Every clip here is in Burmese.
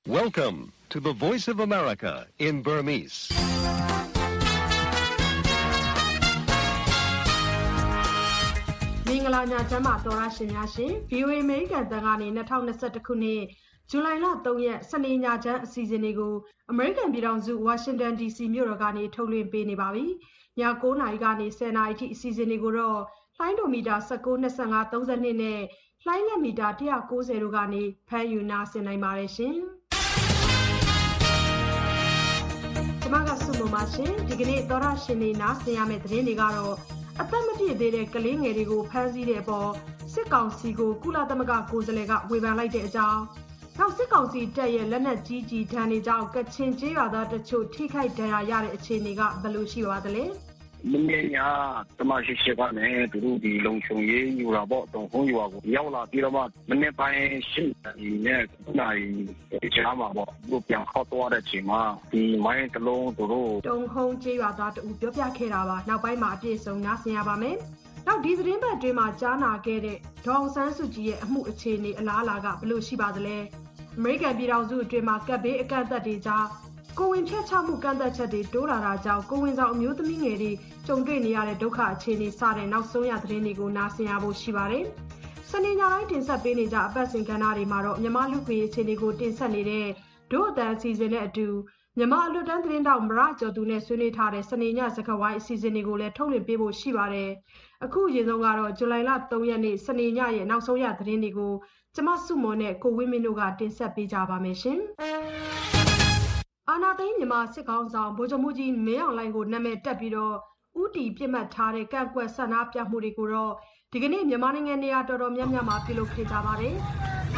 Welcome to the Voice of America in Burmese. ။မင်္ဂလာညချမ်းပါတော်ရရှင်များရှင် VOA American တန်ကနေ2021ခုနှစ်ဇူလိုင်လ3ရက်စနေညချမ်းအစီအစဉ်လေးကို American ပြည်ထောင်စု Washington DC မြို့တော်ကနေထုတ်လွှင့်ပေးနေပါပြီ။ည9:00နာရီကနေ10:00နာရီထိအစီအစဉ်လေးကိုတော့လိုင်းဒိုမီတာ19 25 32နဲ့လိုင်းလက်မီတာ190တို့ကနေဖမ်းယူနားဆင်နိုင်ပါတယ်ရှင်။ကျွန်မကဆုမပါရှင်ဒီကနေ့တော်ရရှင်နေနားဆင်ရမယ့်သတင်းတွေကတော့အသက်မပြည့်သေးတဲ့ကလေးငယ်တွေကိုဖမ်းဆီးတဲ့အပေါ်စစ်ကောင်စီကိုကုလသမဂ္ဂကိုယ်စားလှယ်ကဝေဖန်လိုက်တဲ့အကြောင်းနောက်စစ်ကောင်စီတပ်ရဲ့လက်နက်ကြီးကြီးဒဏ်တွေကြောင့်ကချင်ကျေးရွာသားတချို့ထိခိုက်ဒဏ်ရာရတဲ့အခြေအနေကဘယ်လိုရှိပါသလဲမင်းညာတမရှိရှိကနေသူတို့ဒီလုံချုံရေးယူတာပေါ့တော့ဟိုရွာကိုရောက်လာပြီးတော့မှမနေ့ပိုင်းရှိတဲ့နိုင်ကြားမှာပေါ့သူပြန်ခေါ်သွားတဲ့အချိန်မှာဒီမိုင်းတလုံးသူတို့တုံဟုံးကျေးရွာသားတူပြောပြခဲ့တာပါနောက်ပိုင်းမှာအပြည့်စုံနားဆင်ရပါမယ်နောက်ဒီသတင်းပတ်အတွင်းမှာကြားနာခဲ့တဲ့ဒေါအောင်ဆန်းစုကြည်ရဲ့အမှုအခြေအနေအလားအလာကဘယ်လိုရှိပါသလဲအမေရိကန်ပြည်ထောင်စုအတွင်းမှာကပ်ဘေးအကန့်အသတ်တွေကြားကိုဝင်ဖြတ်ချမှုကန့်သက်ချက်တွေတိုးလာတာကြောင့်ကိုဝင်ဆောင်အမျိုးသမီးငယ်တွေကြုံတွေ့နေရတဲ့ဒုက္ခအခြေအနေစတဲ့နောက်ဆုံးရသတင်းတွေကိုနားဆင်ရဖို့ရှိပါတယ်။စနေညတိုင်းတင်ဆက်ပေးနေကြအပတ်စဉ်ကဏ္ဍတွေမှာတော့မြန်မာလူခွေအခြေအနေကိုတင်ဆက်နေတဲ့ဒို့အတန်းအစီအစဉ်နဲ့အတူမြန်မာအလွတ်တန်းသတင်းတောက်မရကျော်သူနဲ့ဆွေးနွေးထားတဲ့စနေညစကားဝိုင်းအစီအစဉ်တွေကိုလည်းထုတ်လွှင့်ပေးဖို့ရှိပါတယ်။အခုအရင်ဆုံးကတော့ဇူလိုင်လ3ရက်နေ့စနေညရဲ့နောက်ဆုံးရသတင်းတွေကိုကျမစုမော်နဲ့ကိုဝင်းမင်းတို့ကတင်ဆက်ပေးကြပါမယ်ရှင်။အာနာသိန်းမြန်မာစစ်ကောင်ဆောင်ဗိုလ်ချုပ်မှုကြီးမင်းအောင်လှိုင်ကိုနာမည်တက်ပြီးတော့ဥတီပြစ်မှတ်ထားတဲ့ကန့်ကွက်ဆန္ဒပြမှုတွေကိုတော့ဒီကနေ့မြန်မာနိုင်ငံနေရာတော်တော်များများမှာပြုလုပ်ခဲ့ကြပါတယ်။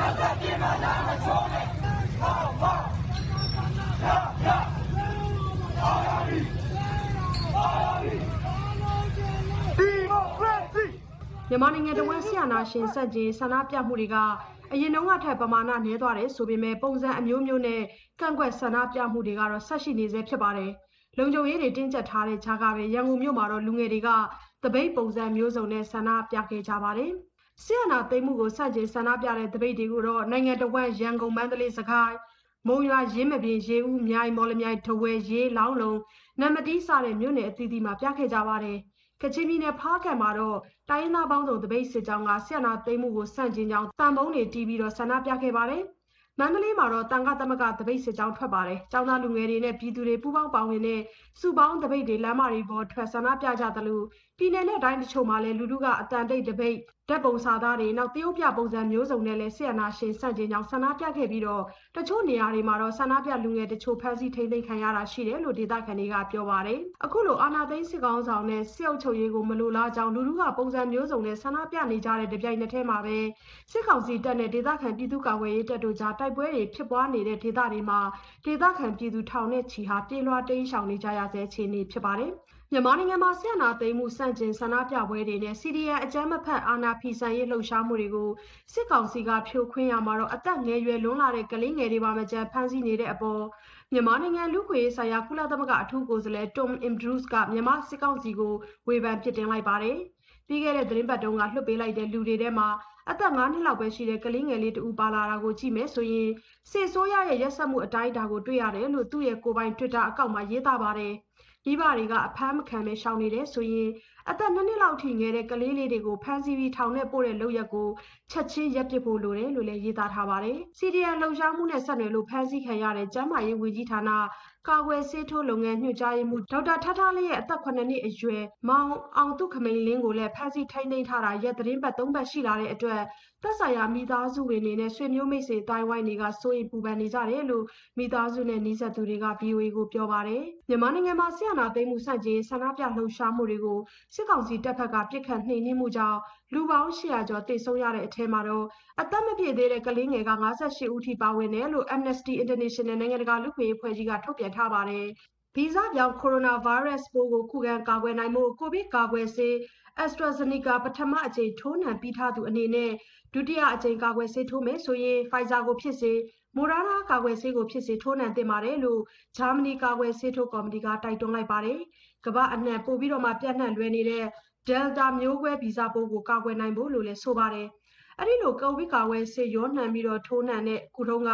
မြန်မာနိုင်ငံတဝန်းဆီယနာရှင်စက်ကြီးဆန္ဒပြမှုတွေကအရင်တုန်းကထက်ပမာဏနည်းသွားတယ်ဆိုပေမဲ့ပုံစံအမျိုးမျိုးနဲ့ကန့်ကွက်ဆန္ဒပြမှုတွေကတော့ဆက်ရှိနေဆဲဖြစ်ပါတယ်။လုံခြုံရေးတွေတင်းကျပ်ထားတဲ့ခြားကပဲရန်ကုန်မြို့မှာတော့လူငယ်တွေကတပိတ်ပုံစံမျိုးစုံနဲ့ဆန္ဒပြခဲ့ကြပါတယ်။ဆီယနာသိမ်းမှုကိုစန့်ကျင်ဆန္ဒပြတဲ့တပိတ်တွေကိုတော့နိုင်ငံတော်ဝန်ရန်ကုန်မန္တလေးစကိုင်းမုံရွာရင်းမပင်ရေဦးမြိုင်မော်လမြိုင်ထဝယ်ရေးလောင်းလုံးနမတီးစတဲ့မြို့နယ်အသီးသီးမှာပြခဲ့ကြပါတယ်။ကချင်ပြည်နယ်ဖားကံမှာတော့တိုင်းရင်းသားပေါင်းစုံတပိတ်စစ်ကြောင်းကဆီယနာသိမ်းမှုကိုစန့်ကျင်ကြောင်းတန်ပုံးတွေတီးပြီးတော့ဆန္ဒပြခဲ့ပါတယ်။မန္တလေးမှာတော့တန်ခါသမဂတပိတ်စစ်ကြောင်းထွက်ပါတယ်။ကျောင်းသားလူငယ်တွေနဲ့ပြည်သူတွေပူးပေါင်းပါဝင်တဲ့စုပေါင်းတပိတ်တွေလမ်းမတွေပေါ်ထွက်ဆန္ဒပြကြသလိုပြည်နယ်နဲ့တိုင်းတချို့မှာလည်းလူထုကအတန်တိတ်တပိတ်ဓာတ်ပုံစာသားတွေနောက်တရုတ်ပြပုံစံမျိုးစုံနဲ့လည်းဆီယနာရှင်စန့်ကျင်ကြောင်းဆန္ဒပြခဲ့ပြီးတော့တချို့နေရာတွေမှာတော့ဆန္ဒပြလူငယ်တချို့ဖမ်းဆီးထိန်းသိမ်းခံရတာရှိတယ်လို့ဒေသခံတွေကပြောပါတယ်။အခုလိုအာဏာသိမ်းစစ်ကောင်ဆောင်နဲ့စစ်အုပ်ချုပ်ရေးကိုမလိုလားကြောင်းလူထုကပုံစံမျိုးစုံနဲ့ဆန္ဒပြနေကြတဲ့တပြိုင်နက်တည်းမှာပဲစစ်ကောင်စီတပ်နဲ့ဒေသခံပြည်သူ့ကာကွယ်ရေးတပ်တို့ကြားတိုက်ပွဲတွေဖြစ်ပွားနေတဲ့ဒေသတွေမှာဒေသခံပြည်သူထောင်နဲ့ချီဟာပြေးလွှားတိမ်းရှောင်နေကြရဆဲအခြေအနေဖြစ်ပါတယ်။မြန်မာနိုင်ငံမှာဆီယနာသိမ်းမှုစန့်ကျင်ဆန္ဒပြပွဲတွေနဲ့ CDN အကြမ်းမဖက်အာဏာဖီဆန်ရေးလှုပ်ရှားမှုတွေကိုစစ်ကောင်စီကဖြိုခွင်းရမှာတော့အသက်ငယ်ရွယ်လွန်းလာတဲ့ကလေးငယ်တွေပါမကြမ်းဖမ်းဆီးနေတဲ့အပေါ်မြန်မာနိုင်ငံလူ့ခွေရေးဆိုင်ရာကုလသမဂ္ဂအထူးကိုယ်စားလှယ် Tom Andrews ကမြန်မာစစ်ကောင်စီကိုဝေဖန်ပြစ်တင်လိုက်ပါတယ်။ပြီးခဲ့တဲ့သတင်းပတ်တုန်းကလွှတ်ပေးလိုက်တဲ့လူတွေထဲမှာအသက်9နှစ်လောက်ပဲရှိတဲ့ကလေးငယ်လေးတူပါလာတာကိုကြည့်မယ်ဆိုရင်စစ်ဆိုးရရဲ့ရက်စက်မှုအတိုင်းအတာကိုတွေ့ရတယ်လို့သူ့ရဲ့ကိုယ်ပိုင် Twitter အကောင့်မှာရေးသားပါတယ်။မိဘတွေကအဖမ်းမခံပဲရှောင်နေတယ်ဆိုရင်အသက်2နှစ်လောက်ထိငယ်တဲ့ကလေးလေးတွေကိုဖမ်းဆီးပြီးထောင်ထဲပို့တဲ့လုပ်ရက်ကိုချက်ချင်းရပ်ပစ်ဖို့လိုတယ်လို့လည်းရေးသားထားပါတယ်။ CDN လှုပ်ရှားမှုနဲ့ဆက်နွယ်လို့ဖမ်းဆီးခံရတဲ့ကျန်းမာရေးဝန်ကြီးဌာနကာကွယ်ဆေးထိုးလုပ်ငန်းညွှန်ကြားရေးမှူးဒေါက်တာထထလေးရဲ့အသက်9နှစ်အရွယ်မောင်အောင်သူခမိန်လင်းကိုလည်းဖမ်းဆီးထိန်းသိမ်းထားတာရက်သတင်းပတ်3ပတ်ရှိလာတဲ့အတွက်သက်ဆိုင်ရာမိသားစုဝင်တွေနဲ့ဆွေမျိုးမိတ်ဆွေတိုင်းဝိုင်းတွေကစိုးရိမ်ပူပန်နေကြတယ်လို့မိသားစုနဲ့နှိစက်သူတွေက VOA ကိုပြောပါတယ်။မြန်မာနိုင်ငံမှာဆီယနာသိမ်းမှုစန့်ကျင်ဆန္ဒပြလှုပ်ရှားမှုတွေကိုစစ်ကောင်စီတပ်ဖက်ကပြစ်ခတ်နှိမ်နင်းမှုကြောင့်လူပေါင်း800ကျော်သေဆုံးရတဲ့အထက်မှာတော့အသက်မပြည့်သေးတဲ့ကလေးငယ်က58ဦးထိပါဝင်တယ်လို့ Amnesty International နိုင်ငံတကာလူ့ခွင့်ရေးအဖွဲ့ကြီးကထုတ်ပြန်ထားပါတယ်။ဗီဇပြောင်းကိုရိုနာဗိုင်းရပ်စ်ပိုးကိုခုခံကာကွယ်နိုင်မှုကိုဗစ်ကာကွယ်ဆေး AstraZeneca ပထမအကြိမ်ထိုးနှံပြီးထားသူအနေနဲ့ဒုတိယအကြိမ်ကာကွယ်ဆေးထိုးမယ်ဆိုရင် Pfizer ကိုဖြစ်စေမိုဒါနာကာကွယ်ဆေးကိုဖြစ်စေထိုးနှံသင့်ပါတယ်လို့ဂျာမနီကာကွယ်ဆေးထိုးကော်မတီကတိုက်တွန်းလိုက်ပါတယ်။ကမ္ဘာအနှံ့ပို့ပြီးတော့မှပြန့်နှံ့လွယ်နေတဲ့ Delta မျိုးကွဲဗီဇပိုးကိုကာကွယ်နိုင်ဖို့လို့လည်းဆိုပါတယ်။အဲ့ဒီလိုကိုဗစ်ကာကွယ်ဆေးရောနှံပြီးတော့ထိုးနှံတဲ့ကုထုံးက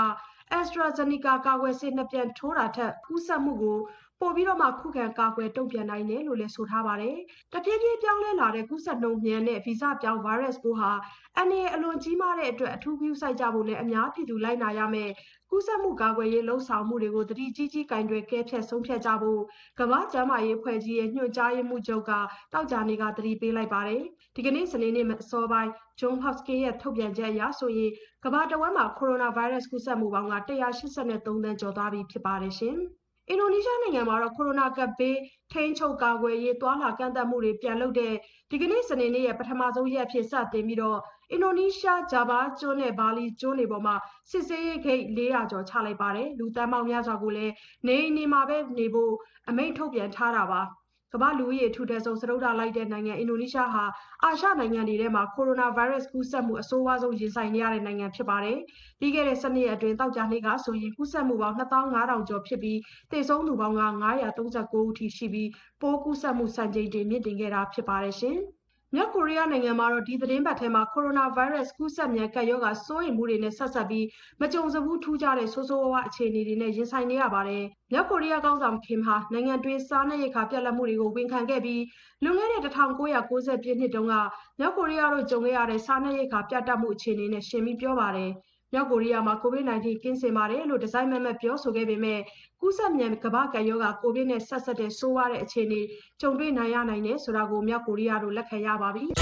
AstraZeneca ကာကွယ်ဆေး2ပြန်ထိုးတာထက်ကူးစက်မှုကိုပိုပြီးတော့မှခုခံကာကွယ်တုံ့ပြန်နိုင်တယ်လို့လည်းဆိုထားပါတယ်။တဖြည်းဖြည်းပြောင်းလဲလာတဲ့ကူးစက်နှုန်းမြန်တဲ့ဗီဇပြောင်းဗိုင်းရပ်စ်ပိုးဟာအန္တရာယ်အလွန်ကြီးမားတဲ့အတွက်အထူးဂရုစိုက်ကြဖို့လည်းအများပြည်သူလိုက်နာရမယ်။ကူးစက်မှုကာကွယ်ရေးလှုံ့ဆော်မှုတွေကိုသတိကြီးကြီးကင်တွယ်ကဲဖြတ်ဆုံးဖြတ်ကြဖို့ကမ္ဘာ့ကျန်းမာရေးအဖွဲ့ကြီးရဲ့ညွှန်ကြားရေးမှူးချုပ်ကတောက်ကြနေ့ကသတိပေးလိုက်ပါတယ်။ဒီကနေ့စနေနေ့အစောပိုင်း Johns Hopkins ရဲ့ထုတ်ပြန်ချက်အရဆိုရင်ကမ္ဘာတဝန်းမှာကိုရိုနာဗိုင်းရပ်စ်ကူးစက်မှုပေါင်းက183သန်းကျော်သွားပြီဖြစ်ပါတယ်ရှင်။အင်ဒိုနီးရှားနိုင်ငံမှာတော့ကိုရိုနာကပ်ဘေးထိန်းချုပ်ကာကွယ်ရေးသွာလာကန့်သတ်မှုတွေပြန်လုပ်တဲ့ဒီကနေ့စနေနေ့ရဲ့ပထမဆုံးရက်အဖြစ်စတင်ပြီးတော့အင်ဒိုနီးရှားဂျာဗာကျွန်းနဲ့ဘာလီကျွန်းတွေပေါ်မှာစစ်ဆေးရေးဂိတ်400ကျော်ချလိုက်ပါတယ်။လူသန်းပေါင်းများစွာကိုလည်းနေအိမ်တွေမှာပဲနေဖို့အမိန့်ထုတ်ပြန်ထားတာပါ။ကမ္ဘာလူဦးရေထူထပ်ဆုံးစတုတ္ထလိုက်တဲ့နိုင်ငံအင်ဒိုနီးရှားဟာအာရှနိုင်ငံတွေထဲမှာကိုရိုနာဗိုင်းရပ်စ်ကူးစက်မှုအဆိုးဝါးဆုံးရင်ဆိုင်နေရတဲ့နိုင်ငံဖြစ်ပါတယ်။ပြီးခဲ့တဲ့12ရက်အတွင်းတောက်ကြနေ့ကဆိုရင်ကူးစက်မှုပေါင်း2500ကျော်ဖြစ်ပြီးသေဆုံးသူပေါင်းက939ဦးထိရှိပြီးပိုးကူးစက်မှုစံချိန်တင်မြင့်တင်ခဲ့တာဖြစ်ပါတယ်ရှင်။မြောက်ကိုရီးယားနိုင်ငံမှာတော့ဒီသတင်းပတ်ထဲမှာကိုရိုနာဗိုင်းရပ်စ်ကူးစက်မြန်ကပ်ရောဂါစိုးရိမ်မှုတွေနဲ့ဆက်ဆက်ပြီးမကြုံစဘူးထူးခြားတဲ့ဆိုးဆိုးဝါးဝါးအခြေအနေတွေနဲ့ရင်ဆိုင်နေရပါတယ်။မြောက်ကိုရီးယားခေါင်းဆောင်ကင်ဟာနိုင်ငံတွင်းစားနပ်ရိက္ခာပြတ်လတ်မှုတွေကိုဝန်ခံခဲ့ပြီးလွန်ခဲ့တဲ့1990ပြည့်နှစ်တုန်းကမြောက်ကိုရီးယားတို့ကြုံခဲ့ရတဲ့စားနပ်ရိက္ခာပြတ်တောက်မှုအခြေအနေနဲ့ရှင်ပြီးပြောပါတယ်။မြောက်ကိုရီးယားမှာ COVID-19 ကင်းစင်ပါတယ်လို့ဒီဇိုင်းမမတ်ပြောဆိုခဲ့ပေမဲ့ကူးစက်မြန်ကမ္ဘာ့ကပ်ရောဂါကိုဗစ်နဲ့ဆက်ဆက်တဲ့ဆိုးဝါးတဲ့အခြေအနေကြုံတွေ့နိုင်ရနိုင်တယ်ဆိုတာကိုမြောက်ကိုရီးယားတို့လက်ခံရပါပြီ။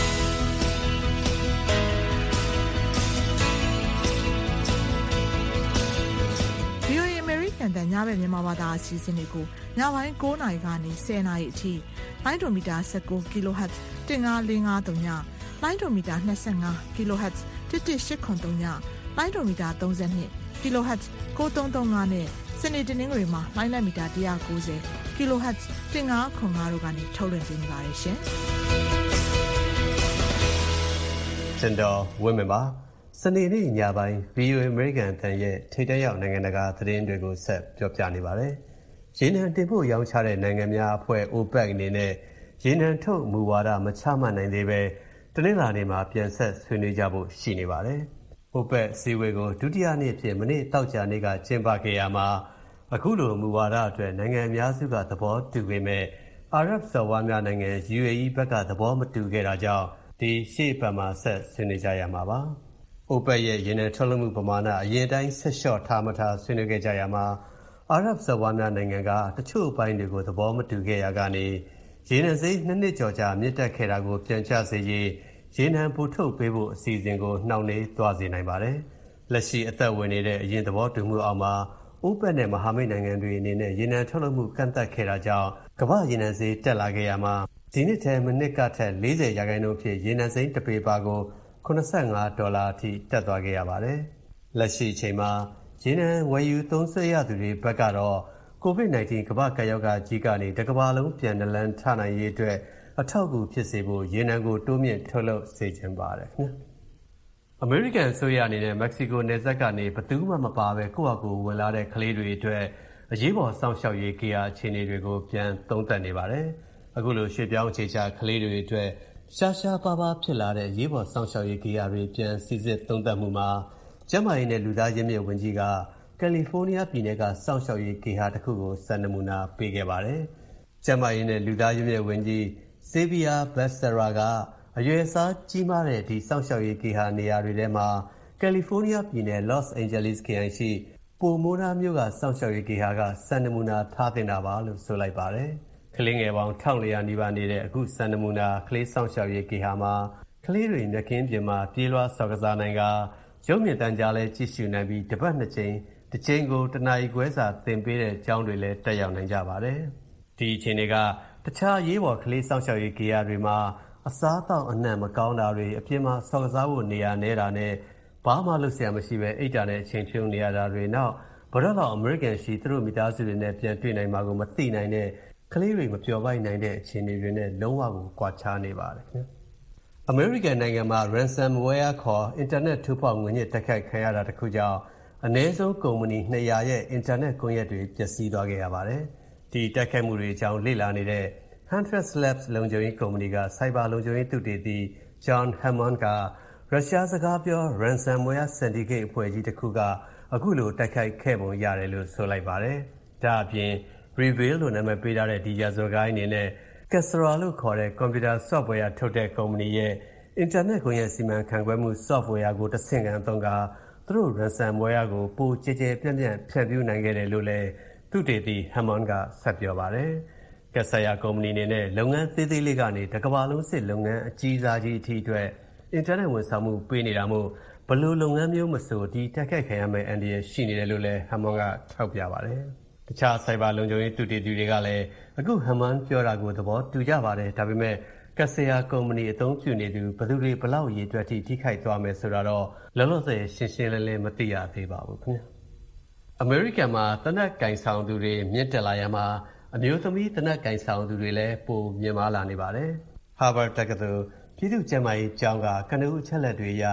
VOA American တန်ညဘက်မြန်မာဘာသာအစီအစဉ်တွေကိုညပိုင်း9:00နာရီကနေ10:00နာရီအထိလိုင်းဒိုမီတာ19 kHz 15553ညလိုင်းဒိုမီတာ25 kHz 11883ညလိုင်းဒိုမီတာ32 kHz 9335နဲ့စနေတနင်္ဂနွေမှာလိုင်းလက်မီတာ190 kHz 1505တို့ကနေထုတ်လွှင့်ပေးနေပါတယ်ရှင်။ကျွန်တော်ဝင်းမပါစနေနေ့ညပိုင်း VOA American တန်ရဲ့ထိပ်တန်းရောက်နိုင်ငံတကာသတင်းတွေကိုဆက်ပြောပြနေပါတယ်။ရေနံတင်ဖို့ရောင်းချတဲ့နိုင်ငံများအဖွဲ့ OPEC အနေနဲ့ရေနံထုတ်မူဝါဒမချမှတ်နိုင်သေးပဲတနင်္လာနေ့မှာပြန်ဆက်ဆွေးနွေးကြဖို့ရှိနေပါတယ်။ OPEC စည်းဝေးကိုဒုတိယနေ့အဖြစ်မနေ့တောက်ကြနေ့ကကျင်းပခဲ့ရမှာအခုလိုမူဝါဒအတွက်နိုင်ငံအများစုကသဘောတူပေမဲ့အာရပ်စော်ဘွားများနိုင်ငံ UAE ဘက်ကသဘောမတူခဲ့တာကြောင့်ဒီရှေ့ပတ်မှာဆက်ဆွေးနွေးကြရမှာပါ။ OPEC ရဲ့ရေနံထုတ်လုပ်မှုပမာဏအရင်တိုင်းဆက်လျှော့ထားမထားဆွေးနွေးခဲ့ကြရမှာအာရပ်စော်ဘွားများနိုင်ငံကတချို့အပိုင်းတွေကိုသဘောမတူခဲ့ရကနေရေနံစိမ်း2နှစ်ကျော်ကြာမြင့်တက်ခဲ့တာကိုပြန်ကျစေရေးရေနံပိုထုတ်ပေးဖို့အစီအစဉ်ကိုနှောင့်နှေးသွားစေနိုင်ပါတယ်။လက်ရှိအသက်ဝင်နေတဲ့အရင်သဘောတူမှုအောက်မှာOPEC နဲ့မဟာမိတ်နိုင်ငံတွေအနေနဲ့ရေနံထုတ်လုပ်မှုကန့်သတ်ခဲ့တာကြောင့်ကမ္ဘာရေနံဈေးတက်လာခဲ့ရမှာဒီနှစ်ထဲမနှစ်ကထက်40%ဖြစ်ရေနံစိမ်းတစ်ပေပါကို$85အထိတက်သွားခဲ့ရပါတယ်။လက်ရှိအချိန်မှာရေနံဝယ်ယူသုံးစွဲရသူတွေဘက်ကတော့ COVID-19 ကမ္ဘာ့ကပ်ရောဂါကြီးကနေတစ်ကမ္ဘာလုံးပြန်နလန်ထနိုင်ရေးအတွက်အထောက်အကူဖြစ်စေဖို့ရေနံကိုတိုးမြင့်ထုတ်လုပ်စေချင်ပါတယ်ခင်ဗျာ။အမေရိကန်အစိုးရအနေနဲ့မက္ကဆီကိုနယ်စပ်ကနေဘယ်သူမှမပါပဲကိုယ့်အကူဝင်လာတဲ့ကလေးတွေအတွက်အရေးပေါ်စောင့်ရှောက်ရေးကေယာအခြေအနေတွေကိုပြန်သုံးသပ်နေပါတယ်။အခုလိုရွှေ့ပြောင်းအခြေချကလေးတွေအတွက်ရှားရှားပါးပါးဖြစ်လာတဲ့ရေးပေါ်စောင့်ရှောက်ရေးကေယာတွေပြန်စီစစ်သုံးသပ်မှုမှာကျန်းမာရေးနဲ့လူသားရင်းမြစ်ဝန်ကြီးကကယ်လီဖိုးနီးယားပြည်နယ်ကစောင့်ရှောက်ရေးကေယာတစ်ခုကိုစံနမူနာပေးခဲ့ပါတယ်။ကျန်းမာရေးနဲ့လူသားရင်းမြစ်ဝန်ကြီးဆေဗီယာဘက်ဆရာကအရွယ်အစားကြီးမားတဲ့ဒီစောင့်ရှောက်ရေးကေဟာနေရာတွေထဲမှာကယ်လီဖိုးနီးယားပြည်နယ်လော့စ်အိန်ဂျလိစ်ခရိုင်ရှိပိုမိုနာမြို့ကစောင့်ရှောက်ရေးကေဟာကစံနမူနာထားတင်တာပါလို့ဆိုလိုက်ပါတယ်။ကလေးငယ်ပေါင်း1400နီးပါးနေတဲ့အခုစံနမူနာကလေးစောင့်ရှောက်ရေးကေဟာမှာကလေးတွေမြက်ခင်းပြင်မှာပြေးလွှားဆော်ကစားနိုင်ကရုပ်မြင်သံကြားလဲကြည့်ရှုနိုင်ပြီးတစ်ပတ်2ကြိမ်တစ်ကြိမ်ကိုတနာရီခွဲစာသင်ပေးတဲ့ကျောင်းတွေလည်းတက်ရောက်နိုင်ကြပါတယ်။ဒီအချိန်တွေကတခြားရေးပေါ်ကလေးစောင့်ရှောက်ရေးကေယာတွေမှာအစားအသောက်အနှံ့မကောင်းတာတွေအပြင်မှာဆော်ကစားဖို့နေရာနေတာနဲ့ဘာမှလုပ်စရာမရှိပဲအိတ်တာနဲ့အချိန်ဖြုန်းနေရတာတွေနောက်ဘတော့တော့အမေရိကန်ရှိသူတို့မိသားစုတွေနဲ့ပြန်တွေ့နိုင်မှာကိုမသိနိုင်တဲ့ကလေးတွေမပျော်ပိုက်နိုင်တဲ့အခြေအနေတွေနဲ့လုံးဝကိုကွာခြားနေပါတယ်ခင်ဗျ။အမေရိကန်နိုင်ငံမှာ ransomware ခေါ်အင်တာနက်ထိုးဖောက်ငွေညှစ်တိုက်ခိုက်ခံရတာတစ်ခုကြောင့်အနည်းဆုံးကုမ္ပဏီ200ရဲ့အင်တာနက်ကွန်ရက်တွေပျက်စီးသွားခဲ့ရပါတယ်။ဒီတိုက်ခိုက်မှုတွေအကြောင်းလေ့လာနေတဲ့ Huntress Labs လုံခြုံရေးကုမ္ပဏီကစိုက်ဘာလုံခြုံရေးသုတေသီ John Hammond ကရုရှားစကားပြော ransomware syndicate အဖွဲ့ကြီးတစ်ခုကအခုလိုတိုက်ခိုက်ခဲ့ပုံရတယ်လို့ဆိုလိုက်ပါတယ်။ဒါအပြင် Reveal လို့နာမည်ပေးထားတဲ့ဒီရာဇဝတ်ဂိုဏ်းအနေနဲ့ Kasra လို့ခေါ်တဲ့ကွန်ပျူတာ software ထုတ်တဲ့ကုမ္ပဏီရဲ့ internet ကွန်ရက်စီမံခန့်ခွဲမှု software ကိုတစ်ဆင့်ခံသုံးကာသူတို့ ransomware ကိုပိုကျယ်ကျယ်ပြန့်ပြန့်ဖြန့်ဖြူးနိုင်ခဲ့တယ်လို့လည်းသုတေသီ Hammond ကဆက်ပြောပါတယ်။ Kasaya ကုမ္ပဏီအနေနဲ့လုပ်ငန်းသေးသေးလေးကနေတစ်ကမ္ဘာလုံးစစ်လုပ်ငန်းအကြီးစားကြီးအထိအတွက် internet ဝန်ဆောင်မှုပေးနေတာမို့ဘယ်လိုလုပ်ငန်းမျိုးမဆိုဒီတိုက်ခိုက်ခံရမယ့်အန္တရာယ်ရှိနေတယ်လို့လည်း Hammond ကထောက်ပြပါတယ်။တခြား cyber လုံခြုံရေးသုတေသီတွေကလည်းအခု Hammond ပြောတာကိုသဘောတူကြပါတယ်။ဒါပေမဲ့ Kasaya ကုမ္ပဏီအသုံးပြုနေသူဘယ်သူတွေဘယ်လောက်ရည်တွက်ထိထိခိုက်သွားမယ်ဆိုတာတော့လောလောဆယ်ရှင်းရှင်းလင်းလင်းမသိရသေးပါဘူးခင်ဗျ။ အမေရိကန်မှာသေနတ်ကင်ဆောင်သူတွေမြင့်တက်လာရမှာအမျိုးသမီးသေနတ်ကင်ဆောင်သူတွေလည်းပိုမြင့်မားလာနေပါတယ်။ Harvard တက္ကသိုလ်ပြည်သူ့ကျန်းမာရေးကျောင်းကကနဦးအချက်အလက်တွေအရ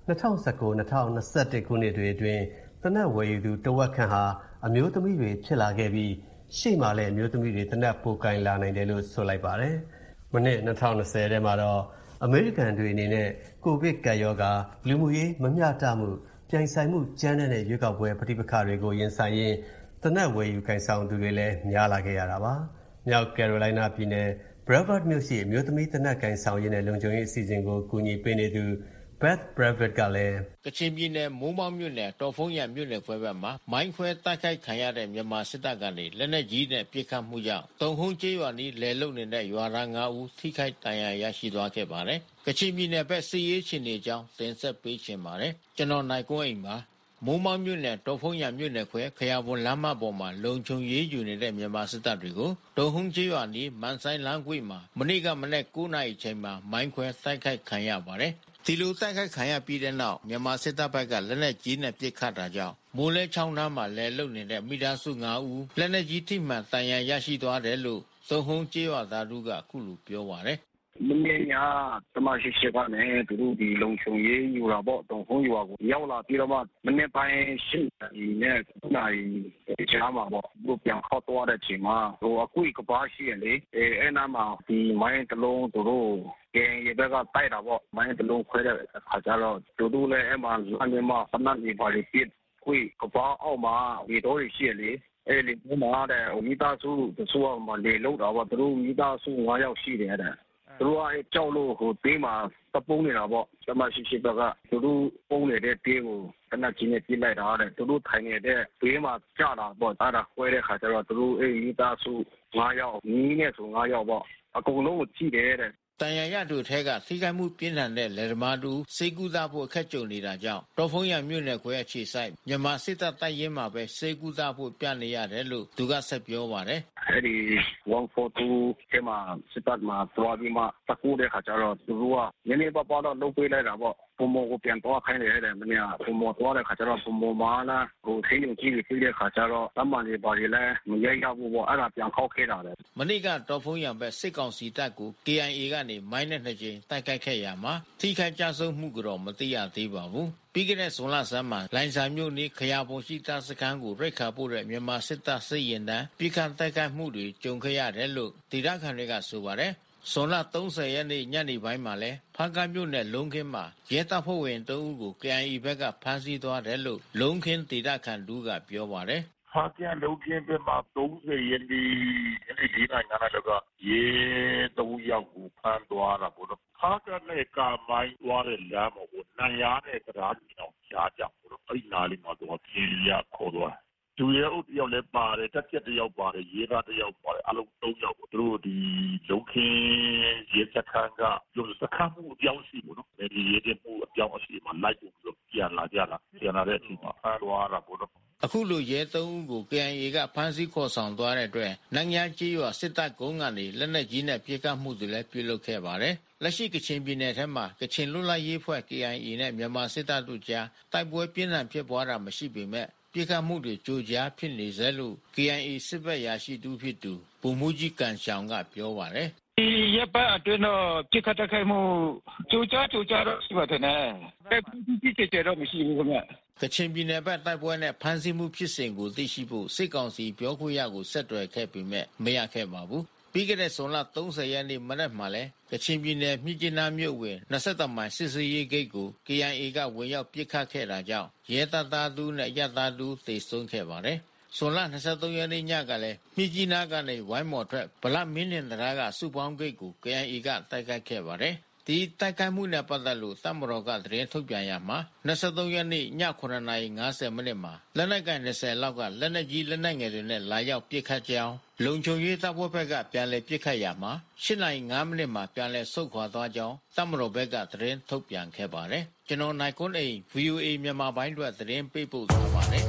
2019-2021 ခုနှစ်တွေအတွင်းသေနတ်ဝယ်ယူသူတဝက်ခန့်ဟာအမျိုးသမီးတွေဖြစ်လာခဲ့ပြီးရှေ့မှာလည်းအမျိုးသမီးတွေသေနတ်ပိုကင်လာနိုင်တယ်လို့ဆိုလိုက်ပါတယ်။မနှစ်2020ထဲမှာတော့အမေရိကန်တွေအနေနဲ့ကိုဗစ်ကပ်ရောဂါလူမှုရေးမမျှတမှုပြိုင်ဆိုင်မှုကြမ်းတဲ့ရွေးကောက်ပွဲပဋိပက္ခတွေကိုရင်ဆိုင်ရင်းသေနတ်ဝယ်ယူကင်ဆောင်သူတွေလည်းများလာခဲ့ရတာပါ။မြောက်ကယ်ရိုလိုင်းနားပြည်နယ် Brevard မြို့ရှိအမျိုးသမီးသေနတ်ကင်ဆောင်ရင်းနဲ့လုံခြုံရေးအစီအစဉ်ကိုကူညီပေးနေသူ Beth Brevard ကလည်းကချင်ပြည်နယ်မိုးမောက်မြို့နယ်တော်ဖုံးရမြို့နယ်ခွဲဘက်မှာမိုင်းခွဲတိုက်ခိုက်ခံရတဲ့မြန်မာစစ်တပ်ကနေလက်နက်ကြီးနဲ့ပစ်ခတ်မှုကြောင့်တုံဟုန်းကျေးရွာနီးလယ်လုံနေတဲ့ရွာသား9ဦးထိခိုက်ဒဏ်ရာရရှိသွားခဲ့ပါတယ်။ကချင်ပြည်နယ်ဘက်စစ်ရေးအခြေအနေအကြောင်းတင်ဆက်ပေးချင်ပါတယ်။ကျွန်တော်နိုင်ကွန်းအိမ်ပါမိုးမောက်မြို့နယ်တော်ဖုံးရမြို့နယ်ခွဲခရာဝန်လမ်းမပေါ်မှာလုံခြုံရေးယူနေတဲ့မြန်မာစစ်တပ်တွေကိုတုံဟုန်းကျေးရွာနီးမန်ဆိုင်လမ်းကွေ့မှာမနေ့ကမနေ့9နာရီချိန်မှာမိုင်းခွဲတိုက်ခိုက်ခံရပါတယ်။ဒီလိုတိုက်ခိုက်ခံရပြီးတဲ့နောက်မြန်မာစစ်တပ်ဘက်ကလက်နက်ကြီးနဲ့ပစ်ခတ်တာကြောင့်မိုးလဲချောင်းနားမှာလဲလုံနေတဲ့မိသားစု9ဦးလက်နက်ကြီးထိမှန်တန်ရာရရှိသွားတယ်လို့သုံးဟုန်းကျေးရွာသားတို့ကအခုလိုပြောပါတယ်မင်းညာတမရှိကနေသူတို့ဒီလုံချုံရေးယူတာပေါ့တုံဖုံးရွာကိုရောက်လာပြီးတော့မှမနေ့ပိုင်းရှိနေနဲ့ကြားမှာပေါ့ဘုပြန်ခေါ်သွားတဲ့ချိန်မှာဟိုအကွေကပါရှိရလေအဲ့နာမှာဒီမိုင်းတလုံးသူတို့ကဲရဘကတိုက်တာပေါ့မိုင်းတလုံးခွဲတဲ့အခါကျတော့သူတို့လည်းအမှန်အနေမှာဖနတ်ဒီပါလိပြစ်ကွေကပါအောက်မှာဒီတော့ရှိရလေအဲ့ဒီမှာတဲ့မိသားစုတချို့ကလေလောက်တာပေါ့သူတို့မိသားစု9ယောက်ရှိတယ်တဲ့သူတို့ကကြောက်လို့ဟိုတေးမှာတပုံးနေတာပေါ့တမရှိဘက်ကသူတို့ပုံးနေတဲ့တေးကိုတနက်ကြီးနဲ့ပြစ်လိုက်တာတဲ့သူတို့ထိုင်နေတဲ့ဘေးမှာကြာတာပေါ့အဲ့ဒါခွဲတဲ့ခါကျတော့သူတို့အဲ့မိသားစု9ယောက်နီးနဲ့ဆို9ယောက်ပေါ့အကုန်လုံးကိုကြည့်တယ်တဲ့တန်ရာရတို့ထဲကထိခိုက်မှုပြင်းထန်တဲ့လယ်သမားတို့စေကူသားဖို့အခက်ကြုံနေတာကြောင့်တော်ဖုံးရမြို့နယ်ခွဲအခြေဆိုင်မြန်မာစစ်တပ်တိုက်ရင်မှာပဲစေကူသားဖို့ပြနေရတယ်လို့သူကဆက်ပြောပါတယ်အဲ့ဒီ142ထဲမှာစစ်တပ်မှာသွားပြီးမှတကူတဲ့ခါကျတော့သူတို့ကနည်းနည်းပါးပါးတော့လုပ်ပေးလိုက်တာပေါ့ပုံမောကိုပြန်သွားခိုင်းတယ်တဲ့မင်းကပုံမောသွားတဲ့ခါကျတော့ပုံမောမာလာဟိုသေးုံကြီးတွေပြီးတဲ့ခါကျတော့တမန်တွေပါလေလဲမရိုက်ရဘူးပေါ့အဲ့ဒါပြန်ခောက်ခဲတာတဲ့မနေ့ကတော်ဖုံးရဘက်စစ်ကောင်စီတပ်ကို KIA ကနေမိုင်းနဲ့2ကြိမ်တိုက်ခိုက်ခဲ့ရမှာထိခိုက်ကြဆုံးမှုကတော့မသိရသေးပါဘူးပြီးခဲ့တဲ့ဇွန်လဆန်းမှာလိုင်ဇာမြို့နေခရာပုံရှိတပ်စခန်းကိုရိတ်ခါပို့တဲ့မြန်မာစစ်တပ်စစ်ရင်တန်းပြစ်ခတ်တိုက်ခိုက်မှုတွေကြုံခဲ့ရတယ်လို့ဒေသခံတွေကဆိုပါတယ်ဇွန်လ30ရက်နေ့ညနေပိုင်းမှာလဲဖားကန့်မြို့နယ်လုံးခင်းမှာရဲတပ်ဖွဲ့ဝင်3ဦးကို KIA ဘက်ကဖမ်းဆီးသွားတယ်လို့လုံးခင်းဒေသခံတူကပြောပါတယ်ဖားကန့်လုံးခင်းဘက်မှာ30ရက်နေ့အဲ့ဒီ4နိုင်ငံလောက်ကရဲ3ယောက်ကိုဖမ်းသွားတာပေါ့ဖားကန့်နဲ့ကာမိုင်းသွားတဲ့လမ်းမှာကိုနန်ရားနဲ့တရားကြီးအောင်ကြားကြပေါ့အဲ့ဒီနားလေးမှာတော့ပြည်ရခေါ်သွားသူရဲအုပ်တယောက်လည်းပါတယ်တက်ချက်တယောက်ပါတယ်ရေးသားတယောက်ပါတယ်အလုံး3ယောက်ကိုသူတို့ဒီလုံးခင်းရဲစခန်းကလူစခန်းမှုအပြောင်းရှိဘူးနော်ဒီရဲတဲ့မှုအပြောင်းအရှိမှာလိုက်ပြီးတော့ပြန်လာတဲ့အချိန်မှာဖမ်းသွားတာပေါ့နော်အခုလိုရဲ3ဦးကို KIA ကဖမ်းဆီးခေါ်ဆောင်သွားတဲ့အတွက်နိုင်ငံကြီးရွာစစ်တပ်ကုန်းကနေလက်နက်ကြီးနဲ့ပစ်ခတ်မှုတွေလည်းပြုလုပ်ခဲ့ပါတယ်လက်ရှိကချင်ပြည်နယ်ထဲမှာကချင်လွတ်လပ်ရေးဖွဲ့ KIA နဲ့မြန်မာစစ်တပ်တို့ကြားတိုက်ပွဲပြင်းထန်ဖြစ်ပွားတာမရှိပေမဲ့ပြစ်ခတ်မှုတွေကြိုကြားဖြစ်နေစေလို့ KIA စစ်ဘက်ရာရှိတူဖြစ်သူဗိုလ်မှူးကြီးကန်ရှောင်ကပြောပါတယ်ဒီရပတ်အတွင်းတော့ပြစ်ခတ်တိုက်ခိုက်မှုကြိုကြားတော့ရှိပါတယ်နဲ့တိုက်ပွဲကြီးကျယ်တော့မရှိဘူးခင်ဗျကချင်ပြည်နယ်ဘက်တိုက်ပွဲနဲ့ဖမ်းဆီးမှုဖြစ်စဉ်ကိုသိရှိဖို့စစ်ကောင်စီပြောခွင့်ရကိုဆက်သွယ်ခဲ့ပေမဲ့မရခဲ့ပါဘူးပြီးခဲ့တဲ့ဇွန်လ30ရက်နေ့မနက်မှာလဲကချင်ပြည်နယ်မြစ်ကြီးနားမြို့ဝင်23မိုင်စစ်စေးရေးဂိတ်ကို KIA ကဝင်ရောက်ပစ်ခတ်ခဲ့တာကြောင့်ရဲတပ်သားတူနဲ့ရပ်သားတူသေဆုံးခဲ့ပါတယ်။ဇွန်လ23ရက်နေ့ညကလည်းမြစ်ကြီးနားကနေဝိုင်းမော်ထွက်ဗလမင်းတင်တရားကစုပေါင်းဂိတ်ကို KIA ကတိုက်ခိုက်ခဲ့ပါတယ်။ဒီတိုက်ခိုက်မှုနဲ့ပတ်သက်လို့တပ်မတော်ကသတင်းထုတ်ပြန်ရမှာ23ရက်နေ့ည9:50မိနစ်မှာလက်နက်ကိုင်20လောက်ကလက်နက်ကြီးလက်နက်ငယ်တွေနဲ့လာရောက်ပစ်ခတ်ကြောင်းလုံခြုံရေးတပ်ဖွဲ့ဘက်ကပြန်လည်ပစ်ခတ်ရမှာ8:05မိနစ်မှာပြန်လည်ဆုတ်ခွာသွားကြောင်းတပ်မတော်ဘက်ကသတင်းထုတ်ပြန်ခဲ့ပါတယ်။ကျွန်တော်နိုင်ကွန်းအိမ် VOA မြန်မာပိုင်းအတွက်သတင်းပေးပို့ထားပါတယ်။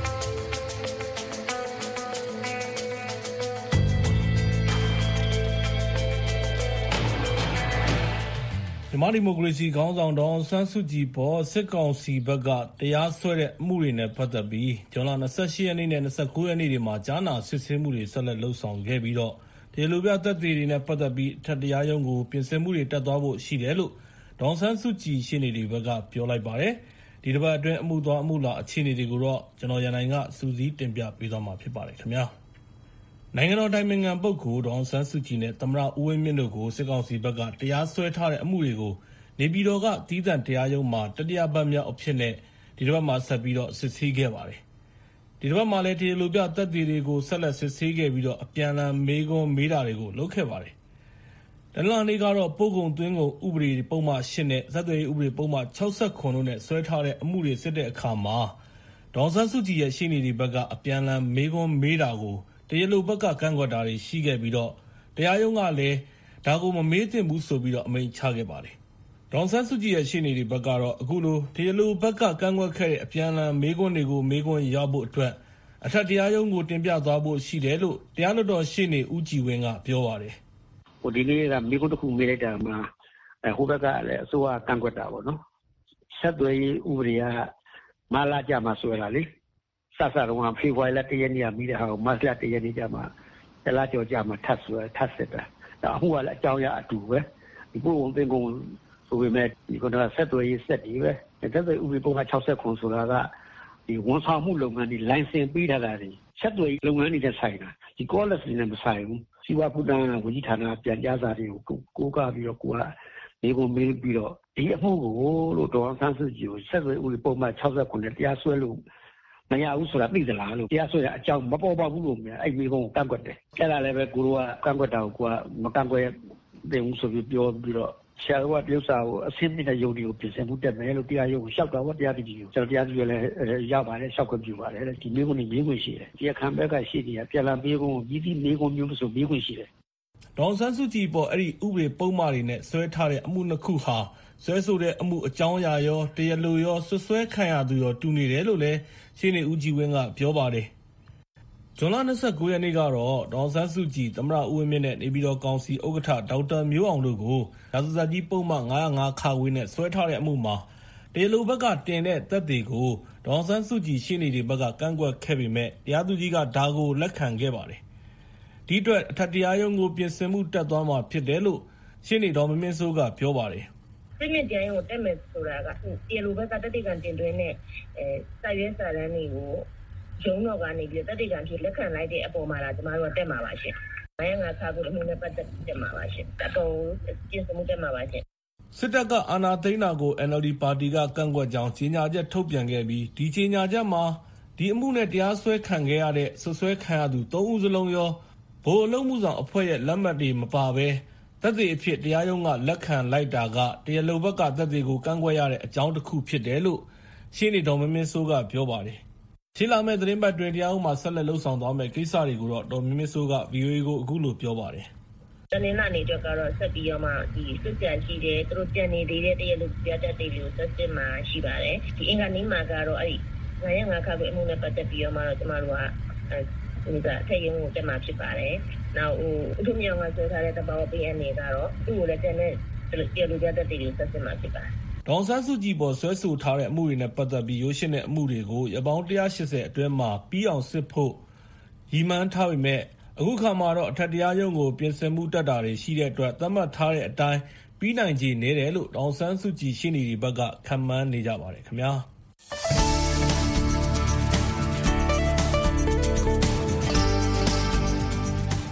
မြန်မာဒီမိုကရေစီခေါင်းဆောင်ဒေါ်အောင်ဆန်းစုကြည်ပေါ်စစ်ကောင်စီဘက်ကတရားစွဲတဲ့အမှုတွေနဲ့ပတ်သက်ပြီးဇွန်လ28ရက်နေ့နဲ့29ရက်နေ့တွေမှာကြားနာစစ်ဆေးမှုတွေဆက်လက်လှုပ်ဆောင်ခဲ့ပြီးတော့တရားလိုပြသက်သေတွေနဲ့ပတ်သက်ပြီးအထက်တရားရုံးကိုပြင်ဆင်မှုတွေတက်သွားဖို့ရှိတယ်လို့ဒေါ်အောင်ဆန်းစုကြည်ရှင်းနေတွေဘက်ကပြောလိုက်ပါတယ်။ဒီတစ်ပတ်အတွင်းအမှုသွားအမှုလာအခြေအနေတွေကိုတော့ကျွန်တော်ရန်နိုင်ကစူးစီးတင်ပြပေးသွားမှာဖြစ်ပါတယ်ခင်ဗျာ။နိုင်ငံတော်တိုင်ပင်ခံပုဂ္ဂိုလ်ဒေါ်အောင်ဆန်းစုကြည်နဲ့သမ္မတဦးဝင်းမြင့်တို့ကိုစစ်ကောင်စီဘက်ကတရားစွဲထားတဲ့အမှုတွေကိုနေပြည်တော်ကတည်တံ့တရားရုံးမှာတတိယပတ်မြောက်အဖြစ်နဲ့ဒီတစ်ပတ်မှာဆက်ပြီးတော့စစ်ဆေးခဲ့ပါတယ်။ဒီတစ်ပတ်မှာလည်းတရားလိုပြသက်သေတွေကိုဆက်လက်စစ်ဆေးခဲ့ပြီးတော့အပြန်အလှန်မေးခွန်းမေးတာတွေကိုလုပ်ခဲ့ပါတယ်။တနင်္လာနေ့ကတော့ပို့ကုန်သွင်းကုန်ဥပဒေပုံမှန်8နဲ့ဆက်သွယ်ရေးဥပဒေပုံမှန်69တို့နဲ့ဆွဲထားတဲ့အမှုတွေစစ်တဲ့အခါမှာဒေါ်အောင်ဆန်းစုကြည်ရဲ့ရှင်းနေဒီဘက်ကအပြန်အလှန်မေးခွန်းမေးတာကိုတရားလိုဘက်ကကန့်ကွက်တာတွေရှိခဲ့ပြီးတော့တရားရုံးကလည်းဒါကိုမမေးသင့်ဘူးဆိုပြီးတော့အမိန့်ချခဲ့ပါတယ်။ဒေါ်အောင်ဆန်းစုကြည်ရဲ့ရှင်းနေဒီဘက်ကတော့အခုလိုတရားလိုဘက်ကကန့်ကွက်ခဲ့တဲ့အပြန်အလှန်မေးခွန်းတွေကိုမေးခွန်းရဖို့အတွက်အထက်တရားရုံးကိုတင်ပြသွားဖို့ရှိတယ်လို့တရားလွှတ်တော်ရှေ့နေဦးကြည်ဝင်းကပြောပါတယ်။ဒီနေ့ကမေးခွန်းတစ်ခုမေးလိုက်တာမှာဟိုဘက်ကလည်းအစိုးရကန့်ကွက်တာပေါ့နော်။ဆက်သွယ်ရေးဥပဒေကမလာကြမှာဆွဲလာလေ။စစတော့ဖေဖော်ဝါရီလ1ရက်နေ့ကမိတဲ့ဟာကိုမတ်လ1ရက်နေ့ကျမှတလားကြော်ကြမှာထပ်စစ်တာဒါအမှုကလည်းအကြောင်းရအတူပဲဒီပို့ဝင်တင်ကုန်ဆိုပေမဲ့ဒီကတော့ဆက်သွယ်ရေးဆက်တည်ပဲဆက်သွယ်ဥပဒေပုံက60ဆိုတာကဒီဝန်ဆောင်မှုလုပ်ငန်းတွေလိုင်စင်ပေးထားတာတွေဆက်သွယ်ရေးလုပ်ငန်းတွေနဲ့ဆိုင်တာဒီ callers တွေနဲ့မဆိုင်ဘူးစီဝါပူတန်ဝန်ကြီးဌာနပြန်ကြားစာတွေကိုကိုးကားပြီးတော့ကိုကဒီကိုမေးပြီးတော့ဒီအမှုကိုလို့ဒေါ်အောင်ဆန်းစုကြည်ကိုဆက်သွယ်ဥပဒေပုံမှန်69နဲ့တရားစွဲလို့မရဘူးဆိုတာသိသလားလို့တရားစွဲတဲ့အကြောင်းမပေါ်ပါဘူးလို့အဲ့ဒီကောင်ကန့်ကွက်တယ်အဲ့ဒါလည်းပဲကိုကကန့်ကွက်တာကိုကမကန့်ကွက်တဲ့ဘူးဆိုပြီးပြောပြီးတော့ဆရာကပြုစာကိုအဆင့်မြင့်တဲ့ယုံတွေကိုပြင်ဆင်မှုတက်မယ်လို့တရားရုံးကိုလျှောက်တာပေါ့တရားသူကြီးကိုကျွန်တော်တရားသူကြီးလည်းရပါတယ်လျှောက်ခွင့်ပြုပါတယ်ဒီမျိုးကိုမျိုးခွင့်ရှိတယ်တရားခံဘက်ကရှိတယ်ပြန်လာမျိုးကိုကြီးကြီးမျိုးကိုမျိုးဆိုမျိုးခွင့်ရှိတယ်ဒေါ်ဆန်းစုကြည်ပေါ်အဲ့ဒီဥပဒေပုံမှန်တွေနဲ့ဆွဲထားတဲ့အမှုနှစ်ခုဟာဆွဲဆိုတဲ့အမှုအကြောင်းအရာရောတရားလိုရောဆွဲခံရသူရောတူနေတယ်လို့လည်းရှင်းနေဦးကြည်ဝင်းကပြောပါတယ်။ဇွန်လ29ရက်နေ့ကတော့ဒေါ်ဆန်းစုကြည်သမ္မတဦးဝင်းမြင့်နဲ့နေပြည်တော်ကောင်စီဥက္ကဋ္ဌဒေါက်တာမျိုးအောင်တို့ကိုရာဇသတ်ကြီးပုံမှန်905ခါဝေးနဲ့ဆွဲထားတဲ့အမှုမှာတရားလိုဘက်ကတင်တဲ့သက်သေကိုဒေါ်ဆန်းစုကြည်ရှင်းနေတဲ့ဘက်ကကန့်ကွက်ခဲ့ပေမဲ့တရားသူကြီးကဒါကိုလက်ခံခဲ့ပါတယ်။ဒီအတွက်အထက်တရားရုံးကိုပြင်ဆင်မှုတက်သွားမှာဖြစ်တယ်လို့ရှင်းနေဒေါ်မင်းမင်းစိုးကပြောပါတယ်။ပြည်မြင့်တရားရုံးကိုတက်မယ်ဆိုတာကတရားလိုဘက်ကတက်တိကံတင်သွင်းတဲ့စာရွက်စာတမ်းတွေကိုရုံးတော်ကနေပြီးတက်တိကံဖြစ်လက်ခံလိုက်တဲ့အပေါ်မှာလာကျမတို့ကတက်မှာပါရှင်။905ခါကိုအမှုနဲ့ပတ်သက်တက်မှာပါရှင်။အပေါ်ပြင်ဆင်မှုတက်မှာပါရှင်။စစ်တပ်ကအာဏာသိမ်းတာကို NLD ပါတီကကန့်ကွက်ကြောင်းကြေညာချက်ထုတ်ပြန်ခဲ့ပြီးဒီကြေညာချက်မှာဒီအမှုနဲ့တရားစွဲခံခဲ့ရတဲ့ဆွဲခံရသူ3ဦးစလုံးရောဗိုလ်အလုံးမှုဆောင်အဖွဲ့ရဲ့လက်မှတ်တွေမပါဘဲသက်သေအဖြစ်တရားရုံးကလက်ခံလိုက်တာကတရားလိုဘက်ကသက်သေကိုကန့်ကွက်ရတဲ့အကြောင်းတစ်ခုဖြစ်တယ်လို့ရှင်းနေဒေါ်မင်းမင်းစိုးကပြောပါတယ်။ရှင်းလာမဲ့သတင်းပတ်တွင်တရားဥပဒေဆက်လက်လှုပ်ဆောင်သွားမယ့်ကိစ္စတွေကိုတော့ဒေါ်မင်းမင်းစိုးက VOA ကိုအခုလိုပြောပါတယ်။တနင်္လာနေ့တော့ကတော့ဆက်ပြီးတော့မှဒီစစ်ကြရှိတယ်သူတို့ပြန်နေသေးတဲ့တရားလိုပြတဲ့တွေကိုဆက်စစ်မှရှိပါတယ်။ဒီအင်္ဂါနေ့မှာကတော့အဲ့ဒီ905ခါကိုအမှုနဲ့ပတ်သက်ပြီးတော့မှတော့ကျမတို့ကဒီကထည့်ရုံးကိုတက်မှာဖြစ်ပါတယ်။နောက်ဥထုမြောင်ကဆွဲထားတဲ့တဘာဝပေးအနေကတော့သူ့ကိုလည်းတက်တဲ့တရားလိုပြတဲ့တွေကိုဆက်စစ်မှာဖြစ်ပါတယ်။ဒေါ်ဆန်းစုကြည်ပေါ်ဆွဲဆိုထားတဲ့အမှုတွေနဲ့ပတ်သက်ပြီးရိုးရှင်းတဲ့အမှုတွေကိုရပေါင်း180အတွင်းမှာပြီးအောင်စစ်ဖို့ရည်မှန်းထားပေမဲ့အခုခါမှာတော့အထက်တရားရုံးကိုပြင်ဆင်မှုတက်တာတွေရှိတဲ့အတွက်သတ်မှတ်ထားတဲ့အတိုင်းပြီးနိုင်ခြေနည်းတယ်လို့ဒေါ်ဆန်းစုကြည်ရှင်းနေဒီဘက်ကခန့်မှန်းနေကြပါတယ်ခင်ဗျာ။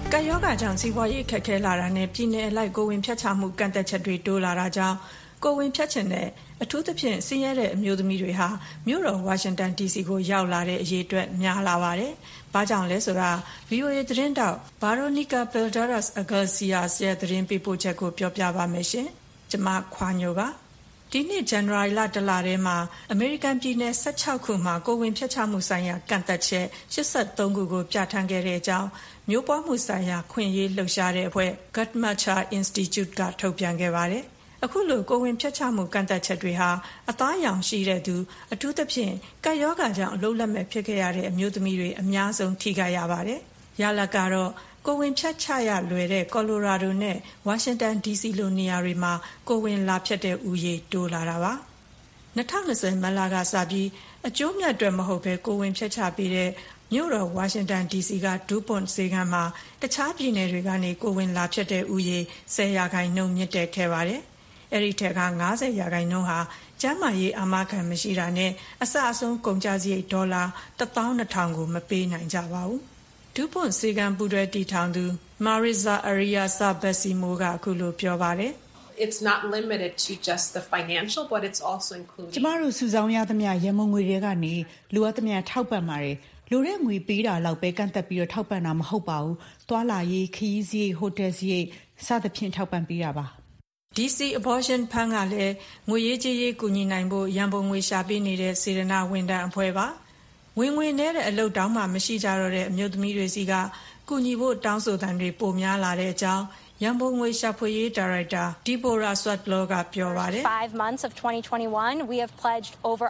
ကပ်ရောဂါကြောင့်စီးပွားရေးအခက်အခဲလာတာနဲ့ပြည်내အလိုက်ကိုဝင်ဖြတ်ချမှုကန့်သက်ချက်တွေတိုးလာတာကြောင့်ကိုဝင်ဖြတ်ချင်တဲ့အထူးသဖြင့်ဆင်းရဲတဲ့အမျိုးသမီးတွေဟာမြို့တော်ဝါရှင်တန် DC ကိုရောက်လာတဲ့အရေးအတွက်များလာပါတယ်။ဘာကြောင့်လဲဆိုတာ VOA သတင်းတောက် Veronica Balderas Iglesias ရဲ့သတင်းပေးပို့ချက်ကိုပြောပြပါမယ်ရှင်။ကျွန်မခွာညိုပါ။ဒီနှစ်ဇန်နဝါရီလတလထဲမှာအမေရိကန်ပြည်နယ်16ခုမှာကိုဝင်ဖြတ်ချမှုဆိုင်ရာကန့်သက်ချက်83ခုကိုပြဋ္ဌာန်းခဲ့တဲ့အကြောင်းမျိုးပွားမှုဆိုင်ရာခွင့်ရေးလှုပ်ရှားတဲ့အဖွဲ့ Guttmacher Institute ကထုတ်ပြန်ခဲ့ပါတယ်။အခုလိုကိုဝင်ဖြတ်ချမှုကန့်သက်ချက်တွေဟာအသားရောင်ရှိတဲ့သူအထူးသဖြင့်ကပ်ရောဂါကြောင့်အလုပ်လက်မဲ့ဖြစ်ခဲ့ရတဲ့အမျိုးသမီးတွေအများဆုံးထိခိုက်ရပါတယ်။ရလဒ်ကတော့ကိုဝင်ဖြတ်ချရလွယ်တဲ့ကော်လိုရာဒိုနဲ့ဝါရှင်တန် DC လိုနေရာတွေမှာကိုဝင်လာဖြတ်တဲ့ဥယေတိုးလာတာပါ။2020မလကစပြီးအကျိုးမြတ်အတွက်မဟုတ်ဘဲကိုဝင်ဖြတ်ချပေးတဲ့မြို့တော်ဝါရှင်တန် DC ကဒူးပွန်ဆေးကမ်းမှာတခြားပြည်နယ်တွေကနေကိုဝင်လာဖြတ်တဲ့ဥယေ10%မြင့်တက်ခဲ့ပါတယ်။အဲ့ဒီထက်က90%ဟာကျန်းမာရေးအာမခံမရှိတာနဲ့အစအဆုံးကုန်ကျစရိတ်ဒေါ်လာ12,000ကိုမပေးနိုင်ကြပါဘူး။ဒူးပွန်ဆေးကမ်းပူးတွဲတည်ထောင်သူ Marisa Ariasa Besimo ကအခုလိုပြောပါတယ်။ It's not limited to just the financial, but it's also including ကျမတို့စုဆောင်းရသမျှရမုံငွေတွေကနေလိုအပ်သမျှထောက်ပံ့ပါတယ်လိုတဲ့ငွေပေးတာလောက်ပဲကန့်သက်ပြီးတော့ထောက်ပံ့တာမဟုတ်ပါဘူးသွားလာရေးခရီးစရိတ်ဟိုတယ်စရိတ်စသဖြင့်ထောက်ပံ့ပေးတာပါ DC Abortion Fund ကလည်းငွေရေးကြေးရေးကူညီနိုင်ဖို့ရန်ပုံငွေရှာပေးနေတဲ့စေတနာဝန်ထမ်းအဖွဲ့ပါဝင်ငွေနဲ့တဲ့အလုပ်တောင်းမှမရှိကြတော့တဲ့အမျိုးသမီးတွေစီကကူညီဖို့တောင်းဆိုတဲ့တွေပိုများလာတဲ့အကြောင်းရန်ပုံငွေရှာဖွေရေးဒါရိုက်တာ Deborah Swatlow ကပြောပါတယ် 5 months of 2021 we have pledged over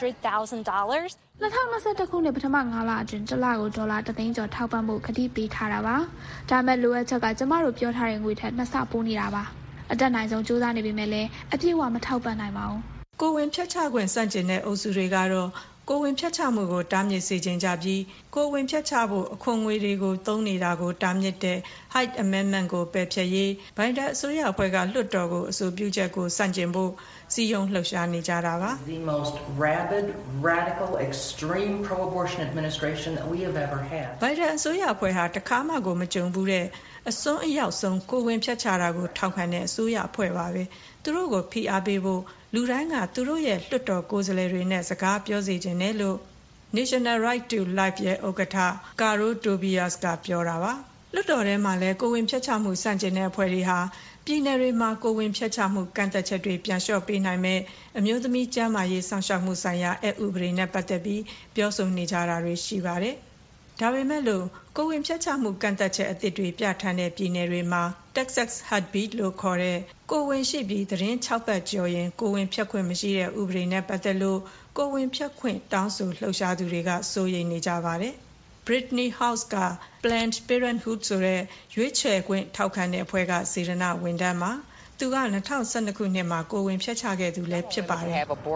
$100,000 2021ခုနှစ်ပထမ9လအတွင်းတစ်လကိုဒေါ်လာ3သိန်းကျော်ထောက်ပံ့ဖို့ကတိပေးထားတာပါဒါမဲ့လိုအပ်ချက်ကကျမတို့ပြောထားတဲ့ငွေထက်2ဆပိုနေတာပါအတက်နိုင်ဆုံးစူးစမ်းနေပေမဲ့လည်းအပြည့်အဝမထောက်ပံ့နိုင်ပါဘူးကိုဝင်ဖြတ်ချခွင့်စန့်ကျင်တဲ့အုပ်စုတွေကတော့ကိုဝင်ဖြတ်ချမှုကိုတားမြစ်စေခြင်းကြပြီးကိုဝင်ဖြတ်ချဖို့အခွန်ငွေတွေကိုသုံးနေတာကိုတားမြစ်တဲ့ Hyde Amendment ကိုပယ်ဖျက်ရေးဘိုင်ဒန်အစိုးရအဖွဲ့ကလွှတ်တော်ကိုအဆိုပြုချက်ကိုစန့်ကျင်ဖို့စီယုံလှုပ်ရှားနေကြတာပါ The most rabid, radical, extreme pro-abortion administration that we have ever had. ဘိုင်ဒန်အစိုးရအဖွဲ့ဟာတခါမှကိုမကြုံဘူးတဲ့အစွန်းအရောက်ဆုံးကိုဝင်ဖြတ်ချတာကိုထောက်ခံတဲ့အစိုးရအဖွဲ့ပါပဲသူတို့ကိုဖိအားပေးဖို့လူတိုင်းကသူတို့ရဲ့လွှတ်တော်ကိုယ်စားလှယ်တွေနဲ့စကားပြောစီခြင်းနဲ့လို့ National Right to Life ရဲ့ဥက္ကဋ္ဌ Caro Tobias ကပြောတာပါလွှတ်တော်ထဲမှာလည်းကိုဝင်ဖြတ်ချမှုစန့်ကျင်တဲ့အဖွဲ့တွေဟာပြည်နယ်တွေမှာကိုဝင်ဖြတ်ချမှုကန့်သက်ချက်တွေပြန်လျှော့ပေးနိုင်မဲ့အမျိုးသမီးကျန်းမာရေးစောင့်ရှောက်မှုဆိုင်ရာအဥပဒေနဲ့ပတ်သက်ပြီးပြောဆိုနေကြတာတွေရှိပါတယ်ဒါပေမဲ့လို့ကိုဝင်ဖြတ်ချမှုကန့်သက်ချက်အသစ်တွေပြဋ္ဌာန်းတဲ့ပြည်နယ်တွေမှာ Texas Heartbeat လို့ခေါ်တဲ့ကိုဝင်ရှိပြီးသတင်း6ပတ်ကျော်ရင်ကိုဝင်ဖြတ်ခွင့်မရှိတဲ့ဥပဒေနဲ့ပတ်သက်လို့ကိုဝင်ဖြတ်ခွင့်တောင်းဆိုလှုပ်ရှားသူတွေကစိုးရိမ်နေကြပါတယ်။ Brittany House က Planned Parenthood ဆိုတဲ့ရွေးချယ်ခွင့်ထောက်ခံတဲ့အဖွဲ့ကစေတနာဝန်ထမ်းမှာသူက2012ခုနှစ်မှာကိုဝင်ဖြတ်ချခဲ့သူလည်းဖြစ်ပါတယ်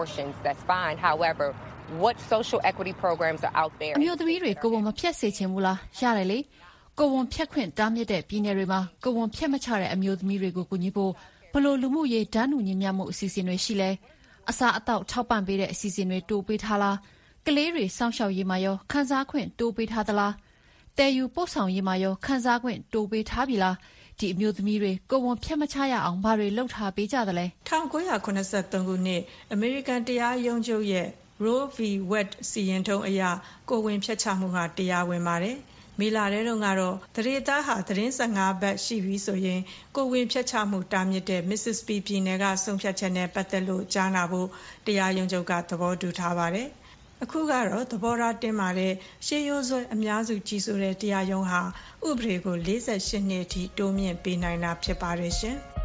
။ What social equity programs are out there? အမျိုးသမီးတွေကိုဝန်မဖြတ်စေချင်ဘူးလားရတယ်လေကိုဝန်ဖြတ်ခွင့်တားမြစ်တဲ့ပြည်နယ်တွေမှာကိုဝန်ဖြတ်မချတဲ့အမျိုးသမီးတွေကိုကူညီဖို့ဘလို့လူမှုရေးတန်းတူညီမျှမှုအစီအစဉ်တွေရှိလဲအစားအသောက်ထောက်ပံ့ပေးတဲ့အစီအစဉ်တွေတိုးပေးထားလားကလေးတွေစောင့်ရှောက်ရေးမှာရောခန်းစားခွင့်တိုးပေးထားသလားတဲယူပို့ဆောင်ရေးမှာရောခန်းစားခွင့်တိုးပေးထားပြီလားဒီအမျိုးသမီးတွေကိုဝန်ဖြတ်မချရအောင်ဘာတွေလုပ်ထားပေးကြသလဲ 1983ခုနှစ်အမေရိကန်တရားရုံးချုပ်ရဲ့Roe v. Wade စီရင်ထုံးအရကိုဝင်ဖြတ်ချမှုဟာတရားဝင်ပါတယ်။မေလထဲတုန်းကတော့သရေသားဟာသတင်း15ပတ်ရှိပြီဆိုရင်ကိုဝင်ဖြတ်ချမှုတားမြစ်တဲ့ Mississippi ပြည်နယ်ကဆုံးဖြတ်ချက်နဲ့ပတ်သက်လို့ကြားနာဖို့တရားရုံးချုပ်ကသဘောတူထားပါတယ်။အခုကတော့သဘောထားတင်းမာတဲ့ရှေးရိုးစွဲအများစုကြီးစိုးတဲ့တရားရုံးဟာဥပဒေကို48နှစ်အထိတိုးမြင့်ပေးနိုင်တာဖြစ်ပါတယ်ရှင်။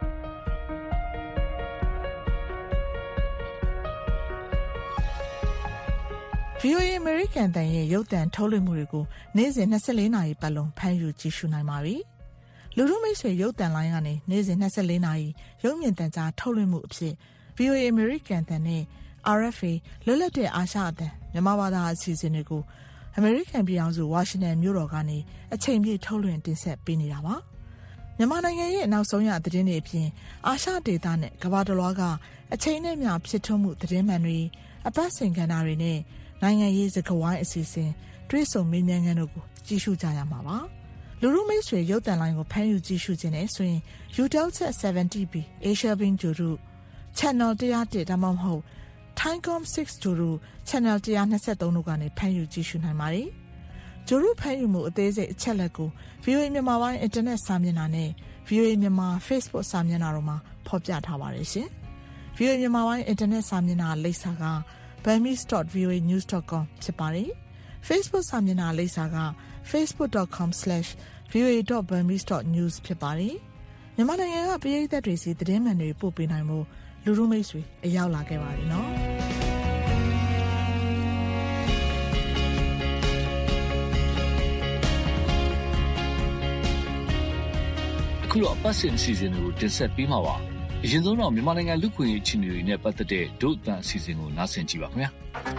VOA American တန်ရဲ့ရုပ်သံထုတ်လွှင့်မှုတွေကိုနေ့စဉ်24နာရီပတ်လုံးဖမ်းယူကြည့်ရှုနိုင်ပါပြီ။လူထုမိတ်ဆွေရုပ်သံလိုင်းကနေနေ့စဉ်24နာရီရုပ်မြင်သံကြားထုတ်လွှင့်မှုအဖြစ် VOA American တန်နဲ့ RFA လွတ်လပ်တဲ့အာရှအသံမြန်မာဘာသာအစီအစဉ်တွေကို American ပြည်ထောင်စုဝါရှင်တန်မြို့တော်ကနေအချိန်ပြည့်ထုတ်လွှင့်တင်ဆက်ပေးနေတာပါ။မြန်မာနိုင်ငံရဲ့နောက်ဆုံးရသတင်းတွေအပြင်အာရှဒေသနဲ့ကမ္ဘာတစ်လွှားကအချိန်နဲ့မျှဖြစ်ထွန်းမှုသတင်းမှန်တွေအပတ်စဉ်ကဏ္ဍတွေနဲ့နိုင်ငံရေးစကားဝိုင်းအစီအစဉ်တွေးဆုံမေးမြန်းခန်းတို့ကိုကြည့်ရှုကြရမှာပါလူလူရုမိတ်ဆွေရုပ်တံလိုင်းကိုဖမ်းယူကြည့်ရှုခြင်းနဲ့ဆိုရင် Eutelsat 70B Asia Beam ဒူရု Channel 101ဒါမှမဟုတ် Thaicom 6ဒူရု Channel 123တို့ကနေဖမ်းယူကြည့်ရှုနိုင်ပါတယ်။ဒူရုဖမ်းယူမှုအသေးစိတ်အချက်လက်ကို VOA မြန်မာပိုင်းအင်တာနက်စာမျက်နှာနဲ့ VOA မြန်မာ Facebook စာမျက်နှာတို့မှာဖော်ပြထားပါတယ်ရှင်။ VOA မြန်မာပိုင်းအင်တာနက်စာမျက်နှာလိပ်စာက burmese.voanews.com ဖြစ်ပါတယ်။ Facebook စာမျက်နှာလိပ်စာက facebook.com/voa.burmese.news ဖြစ်ပါတယ်။မြန်မာနိုင်ငံကပရိသတ်တွေစီသတင်းမှန်တွေပို့ပေးနိုင်မှုလူရုမိတ်ဆွေအရောက်လာခဲ့ပါတယ်နော်။အခုတော့အပတ်စဉ်အစီအစဉ်တွေကိုတင်ဆက်ပေးမှာပါ။အရင်ဆုံးတော့မြန်မာနိုင်ငံလူ့ခွင့်ရေးအခြေအနေတွေနဲ့ပတ်သက်တဲ့ဒုအသံအစီအစဉ်ကိုနားဆင်ကြည့်ပါခင်ဗျာ။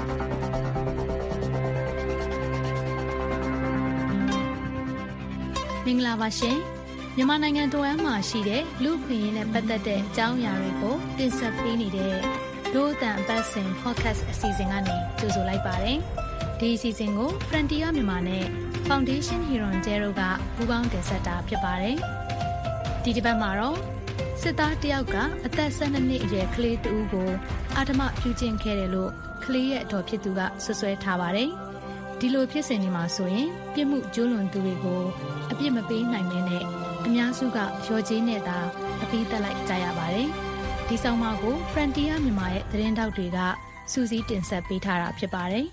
မင်္ဂလာပါရှင်မြန်မာနိုင်ငံတော်အမ်းမှာရှိတဲ့လူ့ခွင့်ရေးနဲ့ပတ်သက်တဲ့အကြောင်းအရာတွေကိုတင်ဆက်ပေးနေတဲ့ဒုအသံအပတ်စဉ် podcast အစီအစဉ်ကနေကြိုဆိုလိုက်ပါတယ်ဒီအစီအစဉ်ကို Frontier မြန်မာနဲ့ Foundation Huron Dero ကပူးပေါင်းတင်ဆက်တာဖြစ်ပါတယ်ဒီတစ်ပတ်မှာတော့စစ်သားတယောက်ကအသက်12နှစ်အရွယ်ကလေးတဦးကိုအာဓမပြုကျင့်ခဲ့တယ်လို့ကလေးရဲ့အတော်ဖြစ်သူကဆွဆွဲထားပါတယ်ဒီလိုဖြစ်စဉ်တွေမှာဆိုရင်ပြစ်မှုကျူးလွန်သူတွေကိုအပြစ်မပေးနိုင်မင်းနဲ့အများစုကရော်ကြီးနဲ့သာအပြီးတက်လိုက်ကြရပါတယ်။ဒီဆောင်မကို Frontier မြန်မာရဲ့သတင်းတောက်တွေကစူးစီးတင်ဆက်ပေးထားတာဖြစ်ပါတယ်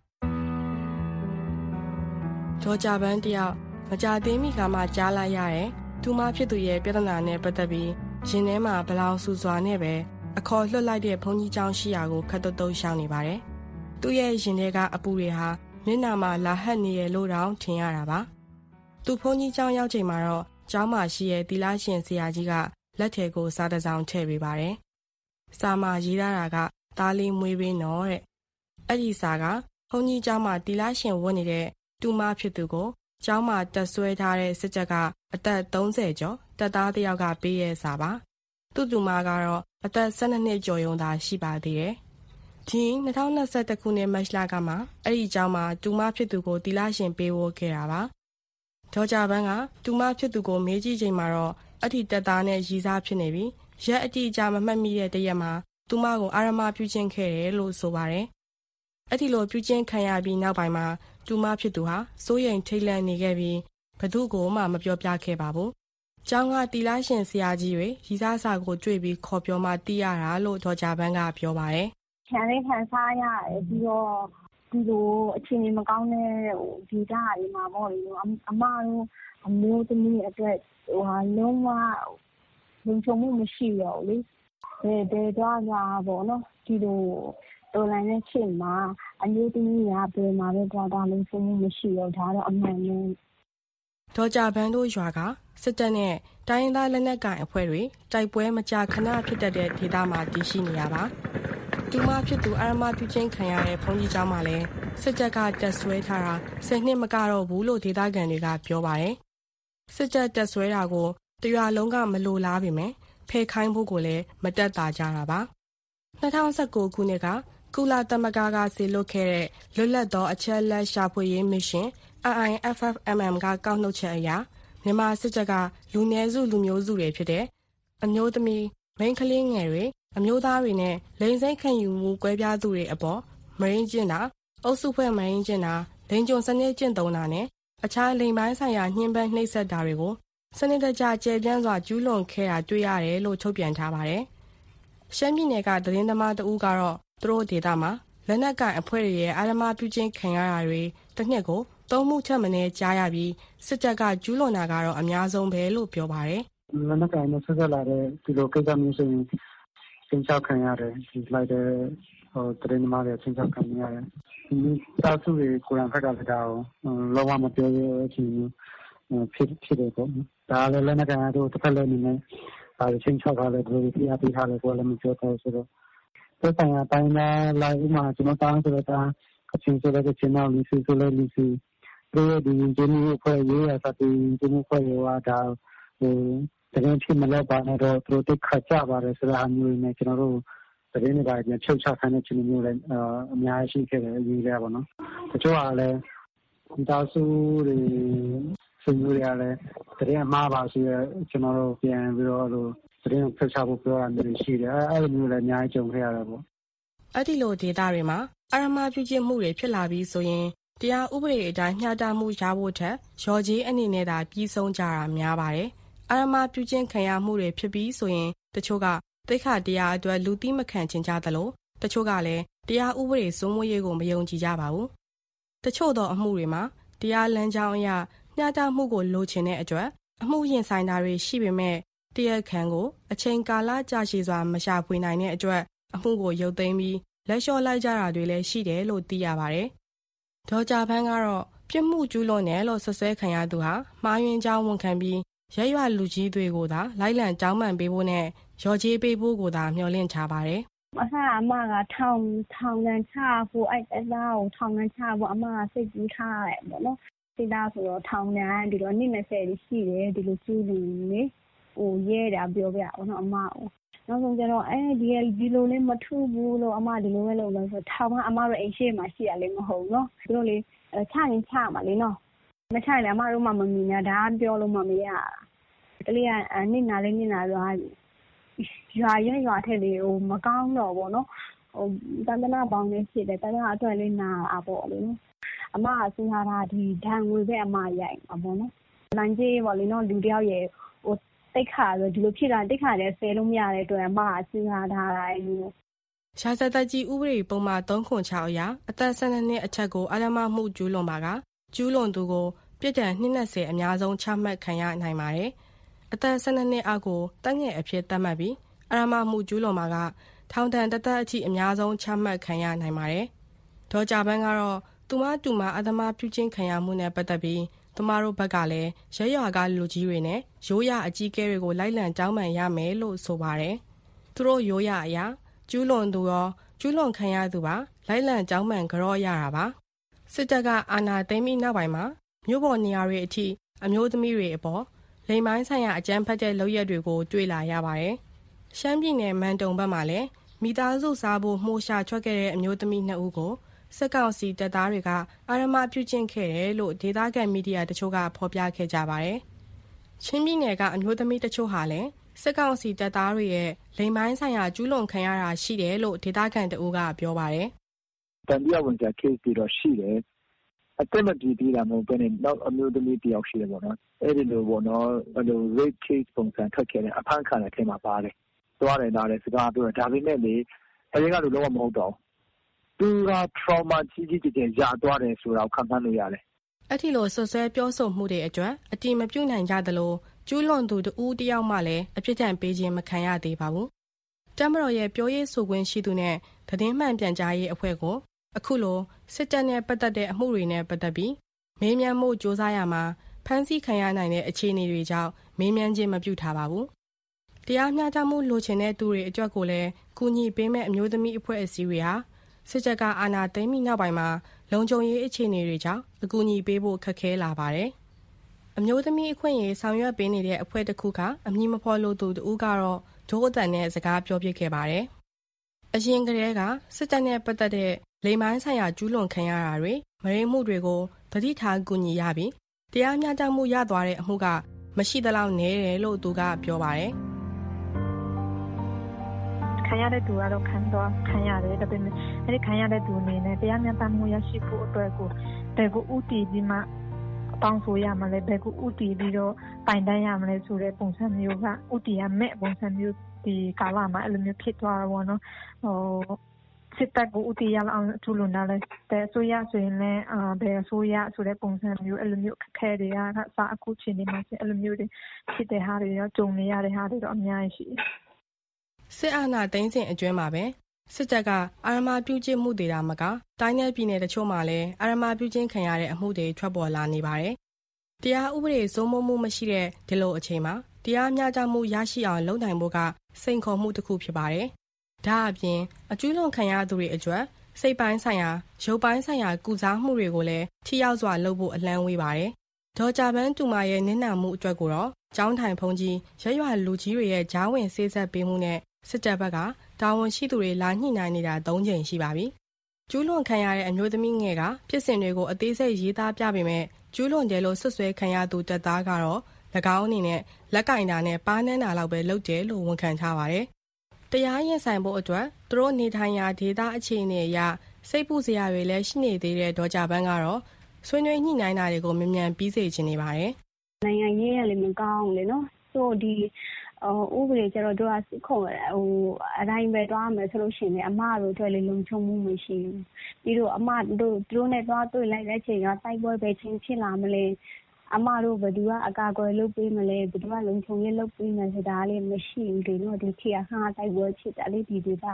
။ဂျော်ဂျာဘန်တယောက်မကြသေးမီကမှကြားလိုက်ရတယ်။သူမဖြစ်သူရဲ့ပြဿနာနဲ့ပတ်သက်ပြီးရင်ထဲမှာဘလောင်ဆူစွာနဲ့ပဲအခေါ်လွှတ်လိုက်တဲ့ဘုန်းကြီးကျောင်းရှိရာကိုခတ်တုတ်ရှောင်နေပါတယ်။သူ့ရဲ့ရင်ထဲကအပူတွေဟာမျက်နှာမှာလာဟပ်နေရလို့တောင်ထင်ရတာပါ။သူဘုန်းကြီးကျောင်းရောက်ချိန်မှာတော့ကျောင်းမှာရှိတဲ့သီလရှင်ဆရာကြီးကလက်ထဲကိုစာတစ်စောင်ထည့်ပေးပါတယ်။စာမှာရေးထားတာကသားလေးမွေးပေးနော်တဲ့။အဲ့ဒီစာကဘုန်းကြီးကျောင်းမှာသီလရှင်ဝတ်နေတဲ့တူမဖြစ်သူကိုကျောင်းမှာတက်ဆွဲထားတဲ့စစ်တပ်ကအသက်30ကျော်တပ်သားတစ်ယောက်ကပေးရဲ့စာပါ။သူ့တူမကတော့အသက်12နှစ်ကျော်ရုံသာရှိပါသေးတယ်။ဒီ2021ခုနှစ်မတ်လကမှအဲ့ဒီကျောင်းမှာတူမဖြစ်သူကိုသီလရှင်ပေးဝတ်ခဲ့တာပါ။ဒေါ်ကြပန်းကတူမဖြစ်သူကိုမေးကြည့်ချိန်မှာတော့အထီတက်သားနဲ့ရည်စားဖြစ်နေပြီးရက်အတိအကျမမှတ်မိတဲ့တရက်မှာတူမကိုအာရမပြုကျင့်ခဲ့တယ်လို့ဆိုပါတယ်။အဲ့ဒီလိုပြုကျင့်ခံရပြီးနောက်ပိုင်းမှာတူမဖြစ်သူဟာစိုးရိမ်ထိတ်လန့်နေခဲ့ပြီးဘသူကိုမှမပြောပြခဲ့ပါဘူး။ကျောင်းကတီလာရှင်ဆရာကြီးတွေရည်စားစာကိုတွေ့ပြီးခေါ်ပြောမှသိရတာလို့ဒေါ်ကြပန်းကပြောပါတယ်။ခံလေးခံစားရတယ်ပြီးတော့ဒီလိုအခြေအနေမကောင်းတဲ့ဒေတာတွေမှာပေါ့လေအမတို့အမျိုးသမီးအတွက်လုံးဝလုံခြုံမှုမရှိတော့ဘူးလေဘယ်တော့မှပေါ့နော်ဒီလိုတော်လိုင်းတဲ့ချိန်မှာအမျိုးသမီးကဘယ်မှာပဲသွားတာလုံခြုံမှုမရှိတော့ဒါတော့အမှန်ပဲဒေါ်ကြပန်းတို့ရွာကစစ်တပ်နဲ့တိုင်းရင်းသားလက်နက်ကိုင်အဖွဲ့တွေတိုက်ပွဲမကြာခဏဖြစ်တတ်တဲ့ဒေသမှာတည်ရှိနေရပါတူမဖြစ်သူအာရမပြုကျင့်ခံရတဲ့ဘုန်းကြီးကျောင်းမှာလည်းစစ်တပ်ကတက်ဆွဲထားတာ10နှစ်မကတော့ဘူးလို့ဒေသခံတွေကပြောပါတယ်စစ်တပ်တက်ဆွဲတာကိုတရွာလုံးကမလိုလားပေမဲ့ဖယ်ခိုင်းဖို့ကိုလည်းမတက်တာကြတာပါ2019ခုနှစ်ကကုလသမဂ္ဂကစေလွှတ်ခဲ့တဲ့လွတ်လပ်သောအချက်အလက်ရှာဖွေရေးမစ်ရှင် IIFFMM ကကောက်နှုတ်ချက်အရမြန်မာစစ်တပ်ကလူနည်းစုလူမျိုးစုတွေဖြစ်တဲ့အမျိုးသမီးမိန်းကလေးငယ်တွေအမျိုးသားတွေနဲ့လိင်စိတ်ခံယူမှုကွဲပြားသူတွေအပေါ်မရင်းကျင့်တာအုပ်စုဖွဲ့မရင်းကျင့်တာလိင်ကြုံစနစ်ကျင့်သုံးတာနဲ့အခြားလိင်ပိုင်းဆိုင်ရာညှဉ်းပန်းနှိပ်စက်တာတွေကိုစနစ်တကျကျေပြန့်စွာကျူးလွန်ခဲ့တာတွေ့ရတယ်လို့ထုတ်ပြန်ထားပါတယ်။ရှမ်းပြည်နယ်ကသတင်းသမားတဦးကတော့သူတို့ဒေသမှာလက်နက်ကိုင်အဖွဲ့တွေရဲ့အာရမပြုကျင့်ခံရတာတွေတစ်နှစ်ကို3မှုထက်မနည်းကြားရပြီးစစ်တပ်ကကျူးလွန်တာကတော့အများဆုံးပဲလို့ပြောပါတယ်။လက်နက်ကိုင်နဲ့ဆက်ဆက်လာတဲ့ဒီလိုကိစ္စမျိုးဆိုရင်ချင်းချောက်ခံရတယ်ဒီလိုက်တဲ့သတင်းသမားတွေချင်းချောက်ခံရတယ်ဒီသားစုတွေကိုယ်တိုင်ဖက်ကလည်းဒါကိုလောကမပြောရတဲ့အချိန်မျိုးဖြစ်တယ်ပေါ့ဒါလည်းလက်နက်ကိုင်တို့တစ်ဖက်လည်းနေနေဒါချင်းချောက်ထားတယ်ဘယ်လိုပြပေးထားလဲကိုယ်လည်းမပြောတော့ဆိုတော့သက်ဆိုင်ရာတိုင်းသားလိုက်ဥမာကျွန်တော်တောင်းဆိုတော့အချင်းဆိုတဲ့ချင်းနောက်လူဆိုလည်းလူစီတို့ဒီဂျင်းမျိုးဖွဲ့ရေးရတာဒီဂျင်းမျိုးဖွဲ့ရတာတကယ်ဖြစ်မလဲပါတော့သူတို့ခါကြပါတယ်ဆိုတာမျိုးနဲ့ကျွန်တော်တို့သတင်းတွေပါတယ်ဖြုတ်ချခိုင်းတဲ့ချင်းမျိုးလည်းအများကြီးရှိခဲ့တယ်အရေးလဲပါတော့တချို့ကလည်းဒီသားစုတွေဆွေမျိုးတွေကလည်းသတင်းအမှားပါဆိုရကျွန်တော်တို့ပြန်ပြီးတော့သတင်းဖတ်ချဖို့ပြောတာမျိုးရှိတယ်အဲ့လိုမျိုးလည်းအများကြီးကြုံခဲ့ရတာပေါ့အဲ့ဒီလိုဒေတာတွေမှာအာရမပြုကျင့်မှုတွေဖြစ်လာပြီးဆိုရင်တရားဥပဒေအတိုင်းမျှတမှုရဖို့ထက်ရော်ကြီးအနေနဲ့သာပြီးဆုံးကြတာများပါတယ်အာရမပြုကျင့်ခံရမှုတွေဖြစ်ပြီးဆိုရင်တချို့ကသိက္ခာတရားအတွက်လူသိမခံချင်ကြသလိုတချို့ကလည်းတရားဥပဒေစိုးမိုးရေးကိုမယုံကြည်ကြပါဘူးတချို့သောအမှုတွေမှာတရားလမ်းကြောင်းအရမျှတမှုကိုလိုချင်တဲ့အတွက်အမှုရင်ဆိုင်တာတွေရှိပေမဲ့တရားခံကိုအချိန်ကာလကြာရှည်စွာမရှာဖွေနိုင်တဲ့အတွက်အမှုကိုရုပ်သိမ်းပြီးလက်လျှော့လိုက်ကြတာတွေလည်းရှိတယ်လို့သိရပါတယ်ဒေါ်ကြပန်းကတော့ပြစ်မှုကျူးလွန်တယ်လို့ဆွဆွဲခံရသူဟာမှားယွင်းကြောင်းဝန်ခံပြီးရဲရွာလူကြီးတွေကိုသာလိုက်လံတောင်းပန်ပေးဖို့နဲ့ရော်ကြေးပေးဖို့ကိုသာမျှော်လင့်ထားပါတယ်အမကထောင်လန်ချဖို့အဲ့ဒါကိုထောင်လန်ချဖို့အမကစိတ်ကူးထားတယ်ပေါ့နော်စိတ်သားဆိုတော့ထောင်လန်ဒီလိုနှစ်20ရှိတယ်ဒီလိုကျူးလူနေရဲတာပြောပြအောင်နော်အမကိုနောက်ဆုံးကျတော့ဒီလိုလေးမထူဘူးလို့အမဒီလိုပဲလုပ်လို့ဆိုထောင်ကအမတို့အိမ်ရှိမှရှိရလေမဟုတ်နော်သူတို့လေချရင်ချမှာလေနော်မချရင်လည်းအမတို့မှမမြင်တာဒါပြောလို့မှမရတလေးကနစ်နာလေးနစ်နာတော့ရွာထက်လေမကောင်းတော့ဘောနော်တန်တနာပေါင်းနေဖြစ်တယ်တန်တနာအတွက်လေးနာပေါ့လေနော်အမကစဉ်းစားတာဒီဓာန်ငွေပဲအမရိုက်မှာပေါ့နော်လမ်းကြီးပေါ့လေနော်လူတယောက်ရဲ့တိတ်ခါဆိုဒီလိုဖြစ်တာတိတ်ခါလည်းဆဲလို့မရတဲ့အတွက်အမကစဉ်းစားထားတာမျိုးရှားစသက်ကြီးဥပဒေပုံမှန်306အရာအသက်12နှစ်အထက်ကိုအာရမမှုကျူးလွန်ပါကကျူးလွန်သူကိုပြစ်ဒဏ်20အများဆုံးချမှတ်ခံရနိုင်ပါတယ်အသက်12နှစ်အောက်ကိုတက်ငယ်အဖြစ်သတ်မှတ်ပြီးအာရမမှုကျူးလွန်ပါကထောင်ဒဏ်တစ်သက်အထိအများဆုံးချမှတ်ခံရနိုင်ပါတယ်ဒေါ်ကြပန်းကတော့သူမတူမအသမပြုချင်းခံရမှုနဲ့ပတ်သက်ပြီးသူမတို့ဘက်ကလည်းရဲရွာကလူကြီးတွေနဲ့ရိုးရအကြီးကဲတွေကိုလိုက်လံတောင်းပန်ရမယ်လို့ဆိုပါတယ်သူတို့ရိုးရအရာကျူးလွန်သူရောကျူးလွန်ခံရသူပါလိုက်လံတောင်းပန်ကြော့ရတာပါစစ်တပ်ကအာဏာသိမ်းပြီးနောက်ပိုင်းမှာမြို့ပေါ်နေရာတွေအထိအမျိုးသမီးတွေအပေါ်လိမ်ပိုင်းဆိုင်ရာအကြမ်းဖက်တဲ့လုပ်ရက်တွေကိုတွေ့လာရပါတယ်ရှမ်းပြည်နယ်မန်တုံဘက်မှာလည်းမိသားစုစားဖို့မှုရှာထွက်ခဲ့တဲ့အမျိုးသမီး2ဦးကိုစစ်ကောင်စီတပ်သားတွေကအာရမပြုကျင့်ခဲ့တယ်လို့ဒေသခံမီဒီယာတချို့ကဖော်ပြခဲ့ကြပါတယ်။ချင်းပြည်နယ်ကအမျိုးသမီးတချို့ဟာလည်းစစ်ကောင်စီတပ်သားတွေရဲ့လိမ်ပိုင်းဆိုင်ရာကျူးလွန်ခံရတာရှိတယ်လို့ဒေသခံတအူးကပြောပါတယ်။တန်တရားဝင်ကြ case ပြီးတော့ရှိတယ်။အသက်မပြည့်သေးတာမဟုတ်ဘဲနဲ့နောက်အမျိုးသမီးတယောက်ရှိတယ်ပေါ့နော်။အဲ့ဒီလိုပေါ့နော်အဲ့လို rape case ပုံစံထွက်ခဲ့တဲ့အဖမ်းခံတဲ့အထက်မှာပါတယ်။သွားတယ်လာတယ်စကားပြောတယ်ဒါပေမဲ့လေအဲဒီကလူလုံးဝမဟုတ်တော့သူက trauma ကြီးကြီးကျယ်ကျယ်ရသွားတယ်ဆိုတာကိုခံစားလို့ရတယ်။အဲ့ဒီလိုဆွဆွဲပြောဆိုမှုတွေအတွက်အတိမပြုတ်နိုင်ကြသလိုကျူးလွန်သူတဦးတယောက်မှလည်းအပြစ်ဒဏ်ပေးခြင်းမခံရသေးပါဘူး။တမတော်ရဲ့ပြောရေးဆိုခွင့်ရှိသူနဲ့သတင်းမှန်ပြန်ကြားရေးအဖွဲ့ကိုအခုလိုစစ်တပ်နဲ့ပတ်သက်တဲ့အမှုတွေနဲ့ပတ်သက်ပြီးမေးမြန်းမှုစ조사ရမှာဖမ်းဆီးခံရနိုင်တဲ့အခြေအနေတွေကြောင့်မေးမြန်းခြင်းမပြုထားပါဘူး။တရားမျှတမှုလိုချင်တဲ့သူတွေအတွက်ကိုလည်းကူညီပေးမဲ့အမျိုးသမီးအဖွဲ့အစည်းတွေဟာစစ်တပ်ကအာဏာသိမ်းပြီးနောက်ပိုင်းမှာလုံခြုံရေးအခြေအနေတွေကြောင့်အကူအညီပေးဖို့ခက်ခဲလာပါတယ်။အမျိုးသမီးအခွင့်အရေးဆောင်ရွက်ပေးနေတဲ့အဖွဲ့တစ်ခုကအမည်မဖော်လိုသူတူကတော့ဒိုးအတန်နဲ့စကားပြောပြခဲ့ပါတယ်။အရင်ကတည်းကစစ်တပ်နဲ့ပတ်သက်တဲ့လိမ်ပိုင်းဆိုင်ရာကျူးလွန်ခံရတာတွေမရိမှုတွေကိုသတိထားကူညီရပြီးတရားမျှတမှုရသွားတဲ့အမှုကမရှိသလောက်နည်းတယ်လို့သူကပြောပါတယ်။ခံရတဲ့သူကတော့ခံရတယ်ဒါပေမဲ့အဲဒီခံရတဲ့သူအနေနဲ့တရားမျှတမှုရရှိဖို့အတွက်ကိုဘယ်ကိုဥတည်ပြီးမှတောင်းဆိုရမလဲဘယ်ကိုဥတည်ပြီးတော့တိုင်တန်းရမလဲဆိုတဲ့ပုံစံမျိုးကဥတည်ရမဲ့ပုံစံမျိုးဒီကာလမှာအဲ့လိုမျိုးဖြစ်သွားတာပေါ့နော်စစ်တပ်ကိုဥတည်ရအောင်ကျူးလွန်တာလဲတဲ့ဆိုရဆိုရင်လည်းဘယ်ဆိုရဆိုတဲ့ပုံစံမျိုးအဲ့လိုမျိုးခဲတွေကစာအခုချိန်နေမှာအဲ့လိုမျိုးတွေဖြစ်တဲ့ဟာတွေရောကြုံနေရတဲ့ဟာတွေတော့အများကြီးရှိတယ်စစ်အာဏာသိမ်းစဉ်အတွင်းမှာပဲစစ်တပ်ကအာရမပြုကျင့်မှုတွေတာမကတိုင်းနယ်ပြည်နယ်တချို့မှာလည်းအာရမပြုကျင့်ခံရတဲ့အမှုတွေထွက်ပေါ်လာနေပါတယ်။တရားဥပဒေစိုးမိုးမှုမရှိတဲ့ဒီလိုအချိန်မှာတရားမျှတမှုရရှိအောင်လုပ်နိုင်ဖို့ကစိန်ခေါ်မှုတစ်ခုဖြစ်ပါတယ်။ဒါအပြင်အကျူးလွန်ခံရသူတွေအတွက်စိတ်ပိုင်းဆိုင်ရာရုပ်ပိုင်းဆိုင်ရာကုစားမှုတွေကိုလည်းထိရောက်စွာလုပ်ဖို့အလံဝေးပါတယ်။ဒေါ်ကြပန်းတူမရဲ့နစ်နာမှုအတွက်ကိုတော့ကျောင်းထိုင်ဖုန်ကြီးရဲရွာလူကြီးတွေရဲ့ဂျားဝင်စေးဆက်ပေးမှုနဲ့စစ်တပ်ဘက်ကတာဝန်ရှိသူတွေလာညှိနှိုင်းနေတာ3ချိန်ရှိပါပြီ။ကျူးလွန်ခံရတဲ့အမျိုးသမီးငယ်ကဖြစ်စဉ်တွေကိုအသေးစိတ်ရေးသားပြပေမဲ့ကျူးလွန်တယ်လို့ဆွဆွဲခံရသူတပ်သားကတော့၎င်းအနေနဲ့လက်ကင်တာနဲ့ပါးနှမ်းတာလောက်ပဲလုပ်တယ်လို့ဝန်ခံထားပါတယ်။တရားရင်ဆိုင်ဖို့အတွက်သူတို့နေထိုင်ရာဒေသအခြေအနေအရစိတ်ပူစရာတွေလည်းရှိနေသေးတဲ့ဒေါ်ကြပန်းကတော့ဆွေးနွေးညှိနှိုင်းတာတွေကိုမြန်မြန်ပြီးစေချင်နေပါတယ်။နိုင်ငံရေးရလည်းမကောင်းလေနော်။ဆိုဒီဥပဒေကျတော့တို့ကစစ်ခုံအတိုင်းပဲတွားမယ်ဆိုလို့ရှိရင်အမတို့အတွက်လည်းလုံခြုံမှုမရှိဘူး။ပြီးတော့အမတို့နဲ့တွားတွေ့လိုက်တဲ့အချိန်ကတိုက်ပွဲပဲချင်းဖြစ်လာမလဲ။အမတို့ဘယ်သူကအကာအကွယ်လုပ်ပေးမလဲဘယ်သူကလုံခြုံရေးလုပ်ပေးမယ်ဆိုတာလည်းမရှိဘူးလေနော်ဒီခေတ်ကတိုက်ပွဲဖြစ်တာလေဒီဒေသက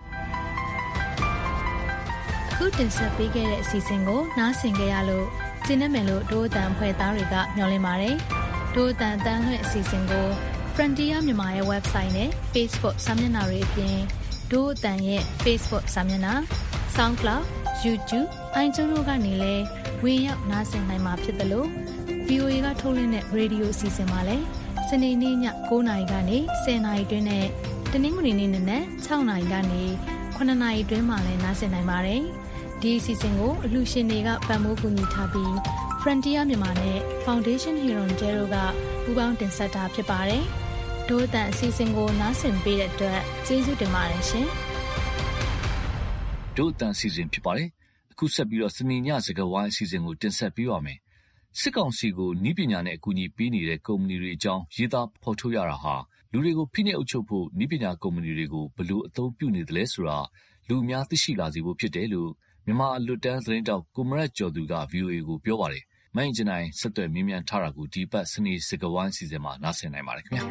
ခုတင်ဆက်ပေးခဲ့တဲ့အစီအစဉ်ကိုနားဆင်ကြရလို့ကျင်းနေမယ်လို့ဒိုးအတန်ဖွဲ့သားတွေကမျှော်လင့်ပါတယ်ဒိုးအတန်အတန်းလွှင့်အစီအစဉ်ကို Frontier မြန်မာရဲ့ website နဲ့ Facebook စာမျက်နှာတွေအပြင်ဒိုးအတန်ရဲ့ Facebook စာမျက်နှာ SoundCloud YouTube iTunes တို့ကနေလည်းဝင်ရောက်နားဆင်နိုင်မှာဖြစ်တယ်လို့ VOA ကထုတ်လွှင့်တဲ့ Radio အစီအစဉ်မှာလည်းစနေနေ့ည9:00 နာရီကနေ10:00 နာရီတွင်းနဲ့တနင်္ဂနွေနေ့နံနက်6:00 နာရီကနေ9:00 နာရီတွင်းမှာလည်းနားဆင်နိုင်ပါတယ်ဒီအစီအစဉ်ကိုအလှူရှင်တွေကပံ့ပိုးကူညီထားပြီး Frontier မြန်မာနဲ့ Foundation Hero Zero ကပူးပေါင်းတင်ဆက်တာဖြစ်ပါတယ်။ဒို့အတန်အစီအစဉ်ကိုနားဆင်ပေးတဲ့အတွက်ကျေးဇူးတင်ပါတယ်ရှင်။ဒို့အတန်အစီအစဉ်ဖြစ်ပါတယ်။အခုဆက်ပြီးတော့စနေညစကားဝိုင်းအစီအစဉ်ကိုတင်ဆက်ပေးပါမယ်။စစ်ကောင်စီကိုနီးပညာနဲ့အကူအညီပေးနေတဲ့ကုမ္ပဏီတွေအကြောင်းရေးသားဖော်ထုတ်ရတာဟာလူတွေကိုဖိနှိပ်အုပ်ချုပ်ဖို့နီးပညာကုမ္ပဏီတွေကိုဘယ်လိုအသုံးပြုနေသလဲဆိုတာလူအများသိရှိလာစေဖို့ဖြစ်တယ်လို့မြန်မာအလွတ်တန်းသတင်းတောက်ကိုမရတ်ကျော်သူက VOA ကိုပြောပါတယ်။မိုင်းကျနိုင်ဆက်သွယ်မြင်းမြန်ထားတာကိုဒီပတ်စနေစကားဝိုင်းစီစဉ်မှာနားဆင်နိုင်ပါတယ်ခင်ဗျာ။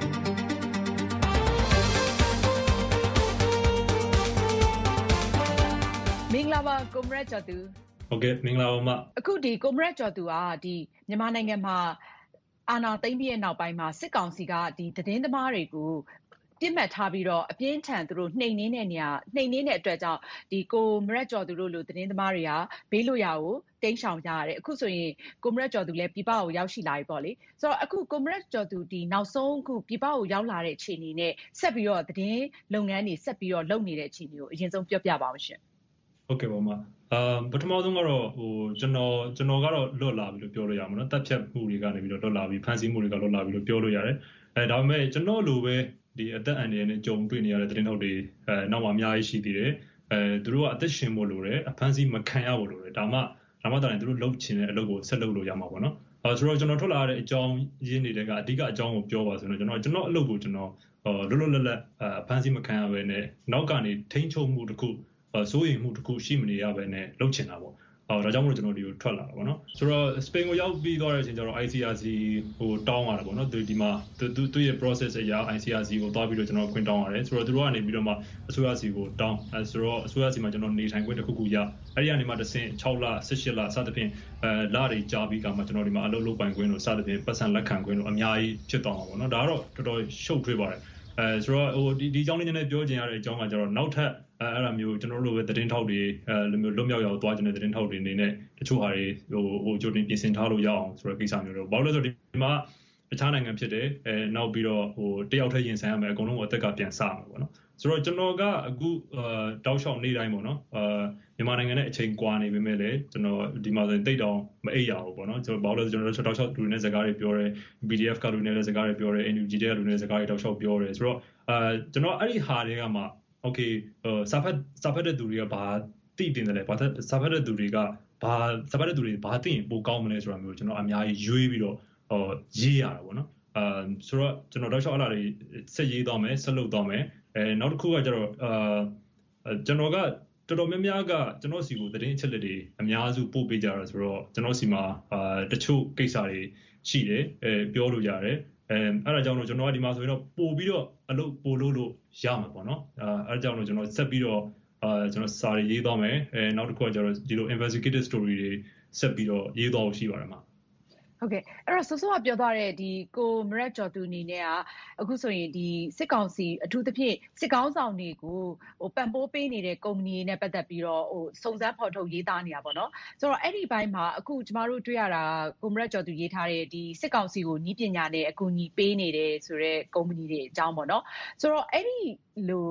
မင်္ဂလာပါကိုမရတ်ကျော်သူ။ဟုတ်ကဲ့မင်္ဂလာပါမ။အခုဒီကိုမရတ်ကျော်သူကဒီမြန်မာနိုင်ငံမှာအာဏာသိမ်းပြီးတဲ့နောက်ပိုင်းမှာစစ်ကောင်စီကဒီသတင်းသမားတွေကိုပြစ်မှတ်ထားပြီးတော့အပြင်းထန်သူတို့နှိမ်နင်းတဲ့အတွက်ကြောင့်ဒီကိုမရတ်ကျော်သူတို့လိုသတင်းသမားတွေကဘေးလွတ်ရာကိုတိမ်းရှောင်ကြရတယ်အခုဆိုရင်ကိုမရတ်ကျော်သူလည်းပြည်ပကိုရောက်ရှိလာပြီပေါ့လေဆိုတော့အခုကိုမရတ်ကျော်သူဒီနောက်ဆုံးအခုပြည်ပကိုရောက်လာတဲ့အခြေအနေနဲ့ဆက်ပြီးတော့သတင်းလုပ်ငန်းတွေဆက်ပြီးတော့လုပ်နေတဲ့အခြေအနေကိုအရင်ဆုံးပြောပြပါအောင်ရှင်ဟုတ်ကဲ့ပါမပထမဆုံးကတော့ကျွန်တော်ကတော့လွတ်လာပြီလို့ပြောလို့ရမှာเนาะတပ်ဖြတ်မှုတွေကနေပြီးတော့လွတ်လာပြီဖမ်းဆီးမှုတွေကလွတ်လာပြီလို့ပြောလို့ရတယ်ဒါပေမဲ့ကျွန်တော်လိုပဲဒီအသက်အန္တရာယ်နဲ့ကြုံတွေ့နေရတဲ့သတင်းထောက်တွေနောက်မှာအများကြီးရှိသေးတယ်သူတို့ကအသက်ရှင်ဖို့လိုတယ်အဖမ်းဆီးမခံရဖို့လိုတယ်ဒါမှတိုင်သူတို့လုပ်ချင်တဲ့အလုပ်ကိုဆက်လုပ်လို့ရမှာပေါ့နော်ဆိုတော့ကျွန်တော်ထွက်လာတဲ့အကြောင်းရင်းတွေကအဓိကအကြောင်းကိုပြောပါဆိုတော့ကျွန်တော်အလုပ်ကိုကျွန်တော်လွတ်လပ်ဖမ်းဆီးမခံရဘဲနဲ့နောက်ကနေထိန်းချုပ်မှုတစ်ခုစိုးရိမ်မှုတစ်ခုရှိမနေရဘဲနဲ့လုပ်ချင်တာပေါ့ဒါကြောင့်မို့လို့ကျွန်တော်ဒီကိုထွက်လာတာပေါ့နော်ဆိုတော့စပိန်ကိုရောက်ပြီးသွားတဲ့အချိန်ကျတော့ ICRC ကိုတောင်းရတာပေါ့နော်ဒီမှာသူ့ရဲ့ process အရာ ICRC ကိုသွားပြီးတော့ကျွန်တော်ခွင့်တောင်းရတယ်ဆိုတော့သူတို့ကနေပြီးတော့မှအစိုးရစီကိုတောင်းဆိုတော့အစိုးရစီမှာကျွန်တော်နေထိုင်ခွင့်တစ်ခုရအဲ့ဒီကနေမှတစ်ဆင့်6လ18လစသဖြင့်လတွေကြာပြီးကမှကျွန်တော်ဒီမှာအလုပ်လုပ်ပိုင်ခွင့်လို့စသဖြင့်ပတ်စံလက်ခံခွင့်လို့အများကြီးဖြစ်သွားမှာပေါ့နော်ဒါကတော့တော်တော်ရှုပ်ထွေးပါတယ်ဆိုတော့ဒီအကြောင်းလေးနဲ့ပြောချင်ရတဲ့အကြောင်းကကျတော့နောက်ထပ်အဲ့ဒါမျိုးကျွန်တော်တို့လိုပဲသတင်းထောက်တွေလိုမျိုးလွတ်မြောက်ရောက်သွားခြင်းတဲ့သတင်းထောက်တွေအနေနဲ့တချို့ဟာတွေဟိုကြိုတင်ပြင်ဆင်ထားလို့ရအောင်ဆိုတဲ့ကိစ္စမျိုးတော့ဘာလို့လဲဆိုတော့ဒီမှာတခြားနိုင်ငံဖြစ်တယ်နောက်ပြီးတော့တယောက်တည်းရင်ဆိုင်ရမယ်အကုန်လုံးအသက်ကပြန်စမှာပေါ့နော်ဆိုတော့ကျွန်တော်ကအခုတောက်လျှောက်နေတိုင်းပေါ့နော်မြန်မာနိုင်ငံနဲ့အချိန်ကွာနေပေမဲ့လည်းကျွန်တော်ဒီမှာဆိုရင်တိတ်တောင်မအိပ်ရဘူးပေါ့နော်ကျွန်တော်ဘာလို့လဲကျွန်တော်တောက်လျှောက်လူတွေနဲ့စကားတွေပြောတယ် PDF ကလူတွေနဲ့စကားတွေပြောတယ် NUG တဲ့လူတွေနဲ့စကားတွေတောက်လျှောက်ပြောတယ်ဆိုတော့ကျွန်တော်အဲ့ဒီဟာတွေကမှโอเคစာဖတ်တဲ့သူတွေကဘာသိတင်တယ်လဲဘာစာဖတ်တဲ့သူတွေကဘာသိရင်ပိုကောင်းမလဲဆိုတာမျိုးကျွန်တော်အများကြီးရွေးပြီးတော့ရေးရတာပေါ့နော်ဆိုတော့ကျွန်တော်တောက်လျှောက်အလားတွေဆက်ရေးသွားမယ်ဆက်လုပ်သွားမယ်နောက်တစ်ခုကကျတော့ကျွန်တော်ကတော်တော်များများကကျွန်တော်စီကိုသတင်းအချက်လက်တွေအများစုပို့ပေးကြတာဆိုတော့ကျွန်တော်စီမှာတချို့ကိစ္စတွေရှိတယ်ပြောလို့ရတယ်အဲ့ဒါကြောင့်တော့ကျွန်တော်ကဒီမှာဆိုရင်တော့ပို့ပြီးတော့အလုပ်ပို့လို့ရမှာပေါ့နော်အဲ့ဒါကြောင့်တော့ကျွန်တော်ဆက်ပြီးတော့ကျွန်တော်စာတွေရေးသွားမယ်နောက်တစ်ခုကကျတော့ဒီလို investigative story တွေဆက်ပြီးတော့ရေးသွားဖို့ရှိပါတယ်မှာဟုတ်ကဲ့အဲ့တော့စောစောကပြောသွားတဲ့ဒီကိုမရတ်ကျော်သူအနေနဲ့ကအခုဆိုရင်ဒီစစ်ကောင်စီအထူးသဖြင့်စစ်ကောင်းဆောင်တွေကိုပံ့ပိုးပေးနေတဲ့ကုမ္ပဏီတွေနဲ့ပတ်သက်ပြီးတော့စုံစမ်းဖော်ထုတ်ရေးသားနေတာပေါ့နော်ဆိုတော့အဲ့ဒီဘိုင်းမှာအခုကျမတို့တွေ့ရတာကိုမရတ်ကျော်သူရေးထားတဲ့ဒီစစ်ကောင်စီကိုနီးပညာနဲ့အကူအညီပေးနေတဲ့ဆိုတဲ့ကုမ္ပဏီတွေအကြောင်းပေါ့နော်ဆိုတော့အဲ့ဒီလို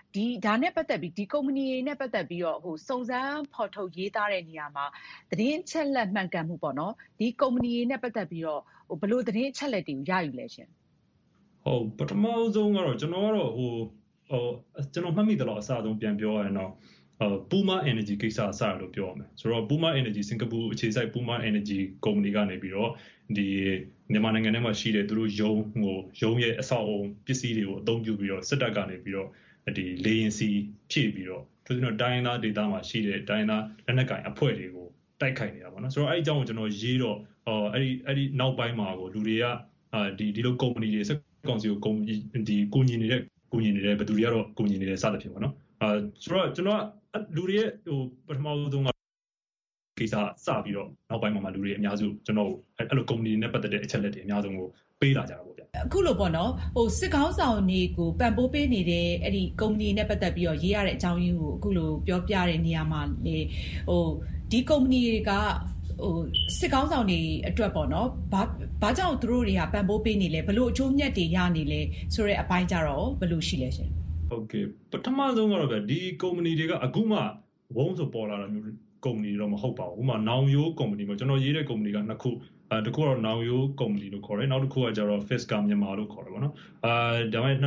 ဒါနဲ့ပတ်သက်ပြီးဒီကုမ္ပဏီတွေနဲ့ပတ်သက်ပြီးတော့စုံစမ်းဖော်ထုတ်ရေးသားတဲ့နေရာမှာသတင်းချက်လက်မှန်ကန်မှုပေါ့နော်ဒီကုမ္ပဏီတွေနဲ့ပတ်သက်ပြီးတော့ဘယ်လိုသတင်းချက်လက်တွေကိုရယူလဲရှင်ဟုတ်ပထမဆုံးကတော့ကျွန်တော်ကတော့ကျွန်တော်မှတ်မိတယ်လို့အစဆုံးပြန်ပြောရရင်တော့Puma Energy ကိစ္စအစလို့ပြောရမယ်ဆိုတော့ Puma Energy စင်ကာပူအခြေစိုက် Puma Energy ကုမ္ပဏီကနေပြီးတော့ဒီမြန်မာနိုင်ငံထဲမှာရှိတဲ့သူတို့ရုံးရဲ့အဆောက်အအုံပစ္စည်းတွေကိုအသုံးပြုပြီးတော့စစ်တပ်ကနေပြီးတော့ဒီလေယာဉ်စီဖြည့်ပြီးတော့သူတို့တိုင်းသားဒေသမှာရှိတဲ့တိုင်းသားလက်နက်ကိုင်အဖွဲ့တွေကိုတိုက်ခိုက်နေတာပေါ့နော်ဆိုတော့အဲ့ဒီအကြောင်းကိုကျွန်တော်ရေးတော့အဲ့ဒီနောက်ပိုင်းမှာကိုလူတွေကဒီလိုကုမ္ပဏီတွေစက်ကောင်စီကိုဒီကိုညီနေတဲ့ဘယ်သူတွေကတော့ကိုညီနေတဲ့စသဖြင့်ပေါ့နော်ဆိုတော့ကျွန်တော်လူတွေရဲ့ပထမဆုံးကကိစ္စစပြီးတော့နောက်ပိုင်းမှာလူတွေအများစုကျွန်တော်အဲ့လိုကုမ္ပဏီနဲ့ပတ်သက်တဲ့အချက်လက်တွေအများဆုံးကိုပေးလာကြတာပေါ့ဗျအခုလိုပေါ့နော်စစ်ကောင်းဆောင်တွေကိုပံ့ပိုးပေးနေတဲ့အဲ့ဒီကုမ္ပဏီနဲ့ပတ်သက်ပြီးတော့ရေးရတဲ့အကြောင်းရင်းကိုအခုလိုပြောပြတဲ့နေရာမှာလေဒီကုမ္ပဏီတွေကစစ်ကောင်းဆောင်တွေအတွက်ပေါ့နော်ဘာကြောင့်သူတို့တွေကပံ့ပိုးပေးနေလဲဘယ်လိုအကျိုးမြတ်တွေရနေလဲဆိုတဲ့အပိုင်းကြတော့ဘယ်လိုရှိလဲရှင်ဟုတ်ကဲ့ပထမဆုံးကတော့ဗျဒီကုမ္ပဏီတွေကအခုမှဝုန်းဆိုပေါ်လာတာမျိုးကုမ္ပဏီတော့မဟုတ်ပါဘူးဥပမာနောင်ရိုးကုမ္ပဏီပေါ့ကျွန်တော်ရေးတဲ့ကုမ္ပဏီကနှစ်ခုတစ်ခုကတော့နောင်ရိုးကုမ္ပဏီလို့ခေါ်တယ်နောက်တစ်ခုကကျတော့ Fisker မြန်မာလို့ခေါ်တယ်ပေါ့နော်ဒါပေမဲ့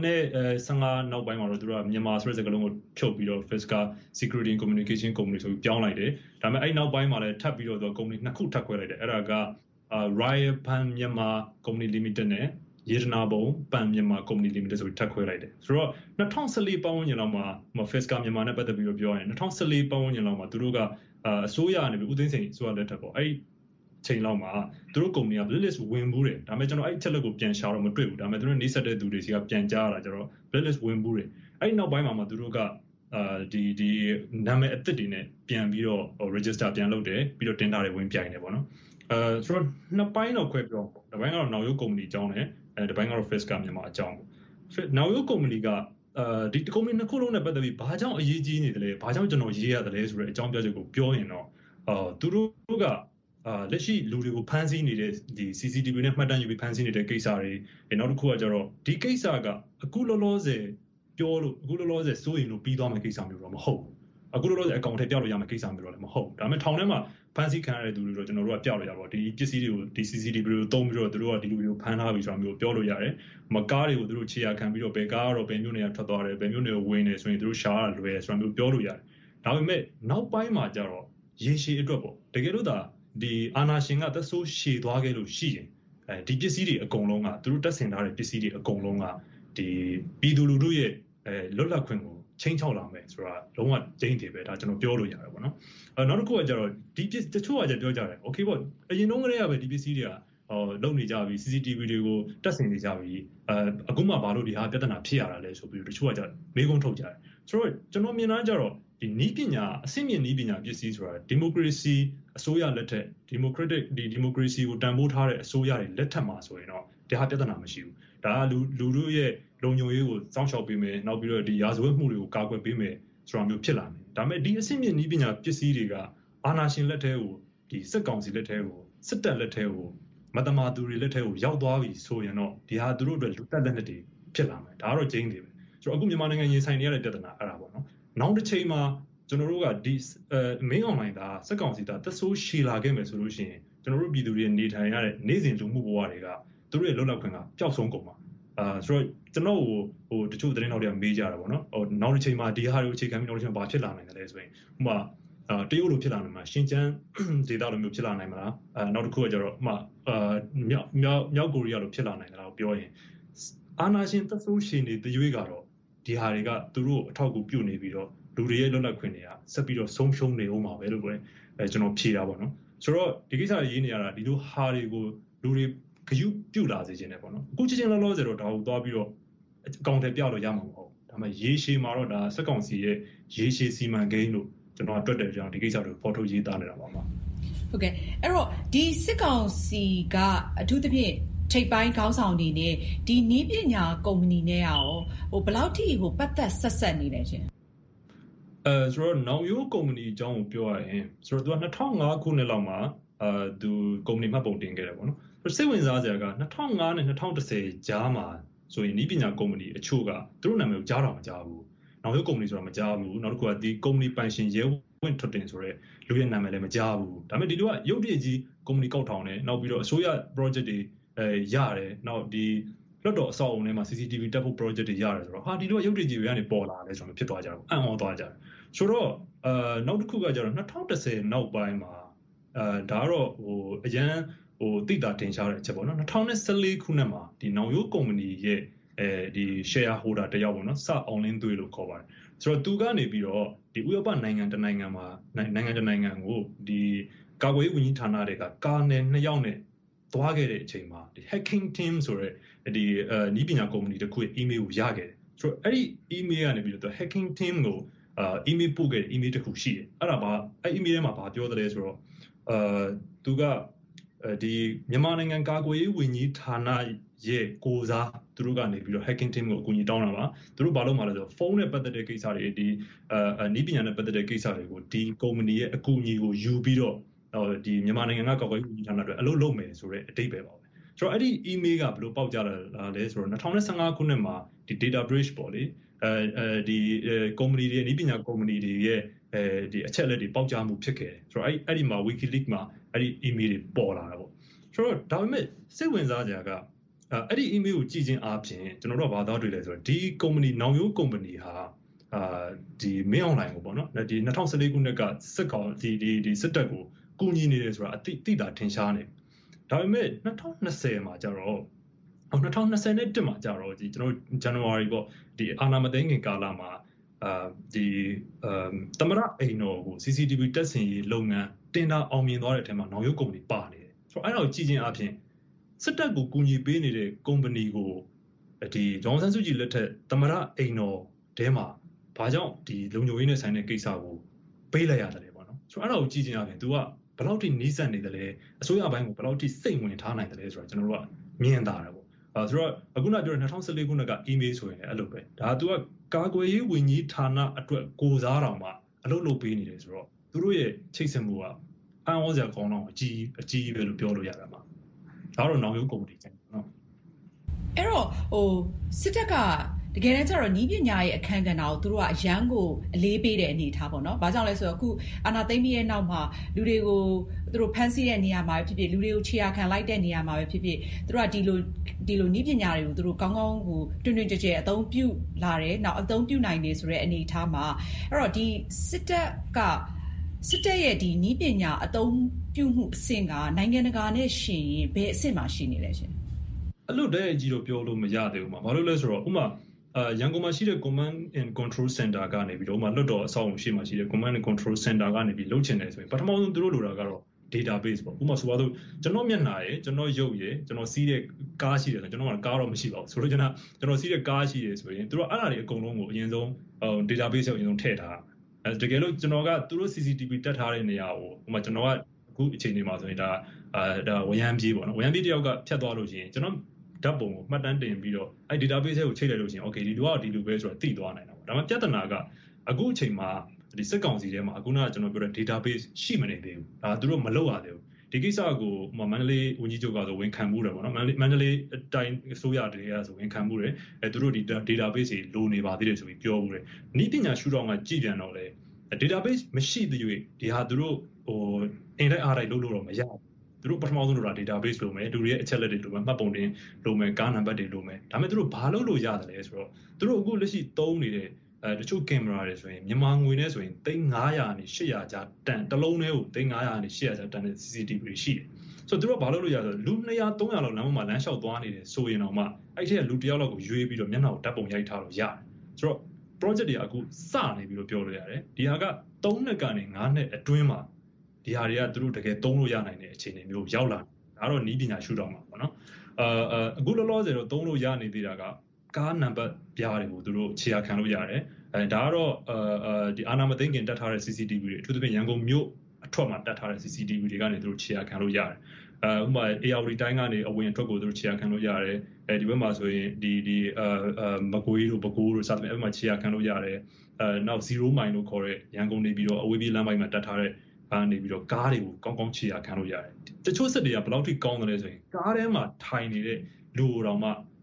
2015နောက်ပိုင်းမှာတော့သူတို့ကမြန်မာဆိုတဲ့စကားလုံးကိုဖြုတ်ပြီးတော့ Fisker Security and Communication Company ဆိုပြီးပြောင်းလိုက်တယ်ဒါပေမဲ့အဲ့နောက်ပိုင်းမှာလည်းထပ်ပြီးတော့သူကကုမ္ပဏီနှစ်ခုထပ်ခွဲလိုက်တယ်အဲ့ဒါကRoyal Pan Myanmar Company Limited နဲ့ယေဒနာဘုံပန်မြန်မာကုမ္ပဏီ limited ဆိုပြီးထပ်ခွဲလိုက်တယ်ဆိုတော့2014ပတ်ဝန်းကျင်လောက်မှာ Fisker မြန်မာနဲ့ပတ်သက်ပြီးတော့ပြောရင်2014ပတ်ဝန်းကျင်လောက်မှာသူတို့ကအစိုးရကနေပြီးဦးသိန်းစိန်အစိုးရလက်ထက်ပေါ့အဲ့ချိန်လောက်မှာသူတို့ကုမ္ပဏီက blacklist ဝင်ဘူးတယ်ဒါပေမဲ့ကျွန်တော်အဲ့ချက်လက်ကိုပြန်ရှာတော့မတွေ့ဘူးဒါပေမဲ့သူတို့နှိစက်တဲ့သူတွေစီကပြန်ကြားရတာကျတော့ blacklist ဝင်ဘူးတယ်အဲ့နောက်ပိုင်းမှာသူတို့ကဒီနာမည်အသစ်တွေနဲ့ပြန်ပြီးတော့ register ပြန်လုပ်တယ်ပြီးတော့တင်တာတွေဝင်ပြိုင်တယ်ပေါ့နော်ဆိုတော့နှစ်ပိုင်းတော့ခွဲပြောပေါ့တစ်ပိုင်းကတော့နောက်ရိုးကုမ္ပဏီအကြောင်းနဲ့ဒီပိုင်းကတော့ Fisker မြန်မာအကြောင်းပေါ့နောက်ရိုးကုမ္ပဏီကဒီကုမ္ပဏီနှစ်ခုလုံးနဲ့ပတ်သက်ပြီးဘာကြောင့်အရေးကြီးနေတယ်လဲဘာကြောင့်ကျွန်တော်ရေးရတယ်ဆိုတဲ့အကြောင်းပြချက်ကိုပြောရင်တော့သူတို့ကလက်ရှိလူတွေကိုဖမ်းဆီးနေတဲ့ဒီ CCTV နဲ့မှတ်တမ်းယူပြီးဖမ်းဆီးနေတဲ့ကိစ္စတွေနောက်တစ်ခုကကျတော့ဒီကိစ္စကအခုလောလောဆယ်ပြောလို့အခုလောလောဆယ်စိုးရင်လို့ပြီးသွားမယ့်ကိစ္စမျိုးတော့မဟုတ်ဘူးအခုလောလောဆယ်အကောင့်ထဲပြောက်လို့ရမယ့်ကိစ္စမျိုးတော့လည်းမဟုတ်ဒါပေမဲ့ထောင်ထဲမှာဖမ်းဆီးခံရတဲ့သူတွေတော့ကျွန်တော်တို့ကပြောက်လို့ရပါတော့ဒီပစ္စည်းတွေကိုဒီ CCTV တွေကိုသုံးပြီးတော့သူတို့ကဒီလူတွေကိုဖမ်းထားပြီးဆိုတာမျိုးပြောလို့ရတယ်မကားတွေကိုသူတို့ခြေရာခံပြီးတော့ဘယ်ကားကတော့ဘယ်မျိုးနေရာထွက်သွားတယ်ဘယ်မျိုးနေကိုဝင်နေဆိုရင်သူတို့ရှာရတာလွယ်ဆိုတာမျိုးပြောလို့ရတယ်ဒါပေမဲ့နောက်ပိုင်းမှာကျတော့ရေရှည်အတွက်ပေါ့တကယ်လို့ဒါဒီအာနာရှင်ကသက်ဆိုးရှည်သွားခဲ့လို့ရှိရင်ဒီပစ္စည်းတွေအကုန်လုံးကသူတို့တက်ဆင်ထားတဲ့ပစ္စည်းတွေအကုန်လုံးကဒီပြည်သူလူထုရဲ့လွတ်လပ်ခွင့်ကိုချင်းချောက်လာမယ်ဆိုတာလုံးဝကျင်းတယ်ပဲဒါကျွန်တော်ပြောလို့ရတယ်ပေါ့နော်နောက်တစ်ခုကကျတော့ဒီတချို့ကပြောကြတယ်โอเคပေါ့အရင်တုန်းကတည်းကပဲဒီပစ္စည်းတွေကလုံနေကြပြီ CCTV တွေကိုတက်ဆင်နေကြပြီအခုမှဘာလို့ဒီဟာပြဿနာဖြစ်ရတာလဲဆိုပြီးတချို့ကမေးခွန်းထုတ်ကြတယ်ဆိုတော့ကျွန်တော်မြင်တာကြတော့ဒီနီးပညာအဆင့်မြင့်နီးပညာပစ္စည်းဆိုတာဒီမိုကရေစီအစိုးရလက်ထက်ဒီမိုကရေစီကိုတန်ဖိုးထားတဲ့အစိုးရတွေလက်ထက်မှာဆိုရင်တော့ဒီဟာပြဿနာမရှိဘူးဒါကလူတို့ရဲ့လုံခြုံရေးကိုစောင့်ရှောက်ပေးမယ်နောက်ပြီးတော့ဒီရာဇဝတ်မှုတွေကိုကာကွယ်ပေးမယ်ဆိုတာမျိုးဖြစ်လာမယ်ဒါပေမဲ့ဒီအဆင့်မြင့်နီးပညာပစ္စည်းတွေကအာဏာရှင်လက်ထဲကိုဒီစစ်ကောင်စီလက်ထဲကိုစစ်တပ်လက်ထဲကိုမတမာသူတွေလက်ထဲကိုရောက်သွားပြီဆိုရင်တော့ဒီဟာသူတို့အတွက်လူတက်လက်နက်တွေဖြစ်လာမယ်ဒါကတော့ကျင်းတယ်ပဲဆိုတော့အခုမြန်မာနိုင်ငံရင်ဆိုင်နေရတဲ့ပြဿနာအဲ့ဒါပေါ့နော်နောက်တစ်ချိန်မှာကျွန်တော်တို့ကဒီမင်းအွန်လိုင်းသားစက်ကောင်စီသားသက်ဆိုးရှည်လာခဲ့မယ်ဆိုလို့ရှိရင်ကျွန်တော်တို့ပြည်သူတွေနေထိုင်ရတဲ့နေ့စဉ်လူမှုဘဝတွေကသူတို့ရဲ့လွတ်လပ်ခွင့်ကပျောက်ဆုံးကုန်မှာဆိုတော့ကျွန်တော်တချို့သတင်းတော်တွေကမေးကြတာပေါ့နော်နောက်တစ်ချိန်မှာဒီဟာတွေကိုအခြေခံပြီးနောက်တစ်ချိန်မှာဘာဖြစ်လာနိုင်တယ်လဲဆိုရင်ဥပမာတရုတ်လိုဖြစ်လာနိုင်မှာရှင်ကျန်းဒေသလိုမျိုးဖြစ်လာနိုင်မလားနောက်တစ်ခုကကျတော့ဥပမာမြောက်ကိုရီးယားလိုဖြစ်လာနိုင်တယ်လို့ပြောရင်အာဏာရှင်သက်ဆိုးရှည်နေတဲ့ရွေးကတော့ဒီဟာတွေကသူတို့အထောက်အကူပြုနေပြီးတော့လူတွေရဲ့လွတ်လပ်ခွင့်တွေကဆက်ပြီးတော့ဆုံးရှုံးနေအောင်ပါပဲလို့ပဲကျွန်တော်ဖြေတာပေါ့နော်ဆိုတော့ဒီကိစ္စရေးနေရတာဒီလိုဟာတွေကိုလူတွေဂရုပြုလာစေခြင်းနဲ့ပေါ့နော်အခုချင်းလောလောဆယ်တော့ဒါကိုသွားပြီးတော့အကောင့်ထဲပြလို့ရမှာမဟုတ်ဒါပေမဲ့ရေရှည်မှာတော့ဒါစက်ကောင်စီရဲ့ရေရှည်စီမံကိန်းလို့ကျွန်တော်အတွက်တယ်ကြောင့်ဒီကိစ္စတွေကိုဖော်ထုတ်ရေးသားနေတာပါမှာဟုတ်ကဲ့အဲ့တော့ဒီစစ်ကောင်စီကအထူးသဖြင့်ထိပ်ပိုင်းခေါင်းဆောင်တွေနဲ့ဒီနည်းပညာကုမ္ပဏီနဲ့ရောဘယ်လောက်ထိပတ်သက်ဆက်ဆက်နေလဲရှင်ဆိုတော့နောင်ရိုးကုမ္ပဏီအကြောင်းကိုပြောရရင်ဆိုတော့သူက2005ခုနှစ်လောက်မှာသူကုမ္ပဏီမှတ်ပုံတင်ခဲ့တယ်ပေါ့နော်စိတ်ဝင်စားစရာက2005နဲ့2010ကြားမှာဆိုရင်နည်းပညာကုမ္ပဏီအချို့ကသူတို့နာမည်ကိုကြားတော့မကြားဘူးနောက်ရုပ်ကုမ္ပဏီဆိုတာမကြားဘူးနောက်တစ်ခုကဒီကုမ္ပဏီပိုင်ရှင်ရဲဝင်ထွက်တင်ဆိုတဲ့လူရဲ့နာမည်လည်းမကြားဘူးဒါပေမဲ့ဒီလိုကရုပ်တရက်ကြီးကုမ္ပဏီကောက်ထောင်တယ်နောက်ပြီးတော့အစိုးရ project တွေရတယ်နောက်ဒီလွတ်တော်အဆောက်အုံထဲမှာ CCTV တက်ဖို့ project တွေရတယ်ဆိုတော့ဟာဒီလိုရုပ်တရက်ကြီးတွေကနေပေါ်လာတယ်ဆိုတော့ဖြစ်သွားကြတယ်အံ့ဩသွားကြတယ်ဆိုတော့နောက်တစ်ခုကကျတော့2010နောက်ပိုင်းမှာဒါကတော့အရန်တိတာတင်ရှားတဲ့အချက်ပေါ့နော်2014ခုနှစ်မှာဒီနောင်ရိုးကုမ္ပဏီရဲ့ဒီ share holder တယောက်ပေါ့နော်စအောင်လင်းသွေးလို့ခေါ်ပါတယ်ဆိုတော့သူကနေပြီးတော့ဒီဥရောပနိုင်ငံတစ်နိုင်ငံမှာနိုင်ငံတစ်နိုင်ငံကိုဒီကာကွယ်ရေးဝန်ကြီးဌာနတွေကကာနယ်2ယောက်နဲ့သွားခဲ့တဲ့အချိန်မှာဒီ hacking team ဆိုတဲ့ဒီနီးပညာကုမ္ပဏီတစ်ခုရဲ့ email ကိုရခဲ့တယ်ဆိုတော့အဲ့ဒီ email ကနေပြီးတော့ hacking team ကိုemail ပို့ခဲ့တဲ့ email တစ်ခုရှိတယ်အဲ့ဒါအဲ့ email ထဲမှာပြောတယ်ဆိုတော့သူကဒီမြန်မာနိုင်ငံကာကွယ်ရေးဝန်ကြီးဌာနရဲ့ကိုစားသူတို့ကနေပြီးတော့ hacking team ကိုအကူအညီတောင်းတာပါသူတို့ဘာလို့မှလဲဆိုတော့ဖုန်းနဲ့ပတ်သက်တဲ့ကိစ္စတွေဒီနီးပညာနဲ့ပတ်သက်တဲ့ကိစ္စတွေကိုဒီကုမ္ပဏီရဲ့အကူအညီကိုယူပြီးတော့ဒီမြန်မာနိုင်ငံကကာကွယ်ရေးဝန်ကြီးဌာနတွေအလုပ်လုပ်မယ်ဆိုတဲ့အတိတ်ပဲပါပဲဆိုတော့အဲ့ဒီ email ကဘယ်လိုပေါက်ကြလာလဲဆိုတော့2015ခုနှစ်မှာဒီ data breach ပေါ့လေဒီကုမ္ပဏီတွေနီးပညာကုမ္ပဏီတွေရဲ့ဒီအချက်အလက်တွေပေါက်ကြားမှုဖြစ်ခဲ့တယ်ဆိုတော့အဲ့ဒီမှာ WikiLeaks မှာအဲ့ဒီ email တွေပေါ်လာတာပေါ့ဆိုတော့ဒါပေမဲ့စိတ်ဝင်စားကြကအဲ့ဒီ email ကိုကြည့်ခြင်းအပြင်ကျွန်တော်တို့ကဘာသာတွေ့လဲဆိုတော့ဒီကုမ္ပဏီနောင်ရိုးကုမ္ပဏီဟာဒီမင်းအွန်လိုင်းကိုပေါ့နော်ဒီ2014ခုနှစ်ကစစ်ကောင်ဒီစစ်တပ်ကိုကူညီနေတယ်ဆိုတာအတိတာထင်ရှားနေဒါပေမဲ့2020မှာကျတော့2021မှာကျတော့ဒီကျွန်တော် January ပေါ့ဒီအာနာမသိန်းခင်ကာလမှာဒီသမရအိမ်တော်ကို CCTV တက်ဆင်ရေးလုပ်ငန်းတင်တာအောင်မြင်သွားတဲ့အထက်မှာနောင်ရိုးကုမ္ပဏီပါနေတယ်ဆိုတော့အဲ့ဒါကိုကြည့်ခြင်းအပြင်စစ်တပ်ကိုကူညီပေးနေတဲ့ကုမ္ပဏီကိုဒီဒေါ်အောင်ဆန်းစုကြည်လက်ထက်သမရအိမ်တော်ထဲမှာဘာကြောင့်ဒီလုံခြုံရေးနဲ့ဆိုင်တဲ့ကိစ္စကိုပေးလိုက်ရတယ်ပေါ့နော်ဆိုတော့အဲ့ဒါကိုကြည့်ခြင်းအပြင် तू ကဘယ်လောက်ထိနီးစပ်နေတယ်လဲအစိုးရဘိုင်းကိုဘယ်လောက်ထိစိတ်ဝင်ထားနိုင်တယ်လဲဆိုတော့ကျွန်တော်တို့ကမြင်တာတယ်ပေါ့ဆိုတော့အခုနပြောတဲ့2014ခုနှစ်က email ဆိုရင်လည်းအဲ့လိုပဲဒါ तू ကကာကွယ်ရေးဝန်ကြီးဌာနအတွက်ကိုစားတော်မှာအလုပ်လုပ်ပေးနေတယ်ဆိုတော့သူတို့ရဲ့ချိတ်ဆက်မှုကအံ့ဩစရာကောင်းတော့အကြီးပဲလို့ပြောလို့ရတာမှာဒါတော့နောင်ရိုးကုမ္ပဏီကျနော်အဲ့တော့စစ်တပ်ကတကယ်တမ်းကျတော့နီးပညာရဲ့အခန်းကဏ္ဍကိုသူတို့ကအရန်ကိုအလေးပေးတဲ့အနေအထားပေါ့နော်။ဘာကြောင့်လဲဆိုတော့အခုအာဏာသိမ်းပြီးရဲ့နောက်မှာလူတွေကိုသူတို့ဖမ်းဆီးတဲ့နေရာမှာပဲဖြစ်ဖြစ်လူတွေကိုခြေရာခံလိုက်တဲ့နေရာမှာပဲဖြစ်ဖြစ်သူတို့ကဒီလိုနီးပညာတွေကိုသူတို့ကောင်းကောင်းကိုတွင်တွင်ကြဲကြဲအသုံးပြုလာတယ်။နောက်အသုံးပြုနိုင်နေဆိုတဲ့အနေအထားမှာအဲ့တော့ဒီစစ်တပ်ရဲ့ဒီနီးပညာအသုံးပြုမှုအဆင့်ကနိုင်ငံတကာနဲ့ရှင်ရင်ဘယ်အဆင့်မှာရှိနေလဲရှင်။အဲ့လိုတည်းအကြီးတော့ပြောလို့မရသေးဘူးမှာ။ဘာလို့လဲဆိုတော့ဥပမာရန်ကုန်မှာရှိတဲ့ Command and Control Center ကနေပြီးတော့မှလွတ်တော်အဆောက်အုံရှိမှရှိတဲ့ Command and Control Center ကနေပြီးလုပ်ချင်တယ်ဆိုရင်ပထမဆုံးသူတို့လိုတာကတော့ database ပေါ့ဥပမာဆိုပါတော့ကျွန်တော်မျက်နှာရယ်ကျွန်တော်ရုပ်ရယ်ကျွန်တော်စီးတဲ့ကားရှိတယ်ဆိုကျွန်တော်ကကားတော့မရှိပါဘူးဆိုတော့ကျွန်တော်စီးတဲ့ကားရှိတယ်ဆိုရင်သူတို့အဲ့ဒါတွေအကုန်လုံးကိုအရင်ဆုံးdatabase ကိုအရင်ဆုံးထည့်ထားတကယ်လို့ကျွန်တော်ကသူတို့ CCTV တက်ထားတဲ့နေရာကိုဥပမာကျွန်တော်ကအခုအချိန်ဒီမှာဆိုရင်ဒါဝရမ်းပြေးပေါ့နော်ဝရမ်းပြေးတယောက်ကဖြတ်သွားလို့ရှိရင်ကျွန်တော်ဓာတ်ပုံကိုမှတ်တမ်းတင်ပြီးတော့အဲ့ database ကိုချိန်လိုက်လို့ရှိရင် okay ဒီလိုကဒီလိုပဲဆိုတော့သိသွားနိုင်တာပေါ့ဒါမှပြဿနာကအခုအချိန်မှာဒီစစ်ကောင်စီထဲမှာအခုနကကျွန်တော်ပြောတဲ့ database ရှိမနေသေးဘူးဒါသူတို့မလုပ်ရသေးဘူးဒီကိစ္စကိုမန္တလေးဝန်ကြီးချုပ်ကဆိုဝန်ခံမှုတယ်ပေါ့နော်မန္တလေးအတိုင်းအစိုးရတွေကဆိုဝန်ခံမှုတယ်သူတို့ဒီ database တွေလိုနေပါသေးတယ်ဆိုပြီးပြောမှုတယ်ဤပညာရှုထောင့်ကကြည်ပြန်တော့လေ database မရှိသေး၍ဒီဟာသူတို့အင်တိုက်အားတိုက်လုပ်လို့တော့မရဘူးသူတို့ပထမဆုံးလိုတာ database လိုမယ်လူတွေရဲ့အချက်လက်တွေလိုမယ်မှတ်ပုံတင်လိုမယ်ကားနံပါတ်တွေလိုမယ်ဒါပေမဲ့သူတို့ဘာလုပ်လို့ရတယ်လဲဆိုတော့သူတို့အခုလက်ရှိသုံးနေတဲ့တချို့ကင်မရာတွေဆိုရင်မြန်မာငွေနဲ့ဆိုရင်$900နဲ့$800ကျပ်တန်တစ်လုံးထဲကို$900နဲ့$800ကျပ်တန်တဲ့ CCTV တွေရှိတယ်ဆိုတော့သူတို့ဘာလုပ်လို့ရလဲဆိုတော့လူ200 300လောက်လမ်းပေါ်မှာလမ်းလျှောက်သွားနေတယ်ဆိုရင်တော့မှအဲ့ထက်ကလူ1ယောက်လောက်ကိုရွေးပြီးတော့မျက်နှာကိုဓာတ်ပုံရိုက်ထားလို့ရတယ်ဆိုတော့ project တွေအခုစနေပြီးတော့ပြောလို့ရတယ်ဒီဟာက3နှစ်ကနေ5နှစ်အတွင်းမှာဒီဟာတွေကသူတို့တကယ်သုံးလို့ရနိုင်တဲ့အခြေအနေမျိုးရောက်လာဒါတော့နီးပညာရှုထောင့်မှာပေါ့နော်အခုလောလောဆယ်တော့သုံးလို့ရနေသေးတာကကားနံပါတ်ပြားတွေကိုသူတို့ခြေရာခံလို့ရတယ်ဒါကတော့ဒီအာနာမသိန်းခင်တက်ထားတဲ့ CCTV တွေအထူးသဖြင့်ရန်ကုန်မြို့အထွက်မှာတက်ထားတဲ့ CCTV တွေကနေသူတို့ခြေရာခံလို့ရတယ်ဥပမာ AR တိုင်းကနေအဝင်အထွက်ကိုသူတို့ခြေရာခံလို့ရတယ်ဒီဘက်မှာဆိုရင်ဒီမကွေးတို့ပဲခူးတို့စသဖြင့်အဲ့မှာခြေရာခံလို့ရတယ်နောက်0မိုင်လို့ခေါ်တဲ့ရန်ကုန်နေပြီးတော့အဝေးပြေးလမ်းပိုင်းမှာတက်ထားတဲ့နေပြီးတော့ကားတွေကိုကောင်းကောင်းခြေရာခံလို့ရတယ်တချို့စစ်တွေကဘယ်လောက်ထိကောင်းတယ်လဲဆိုရင်ကားထဲမှာထိုင်နေတဲ့လူတော်မှ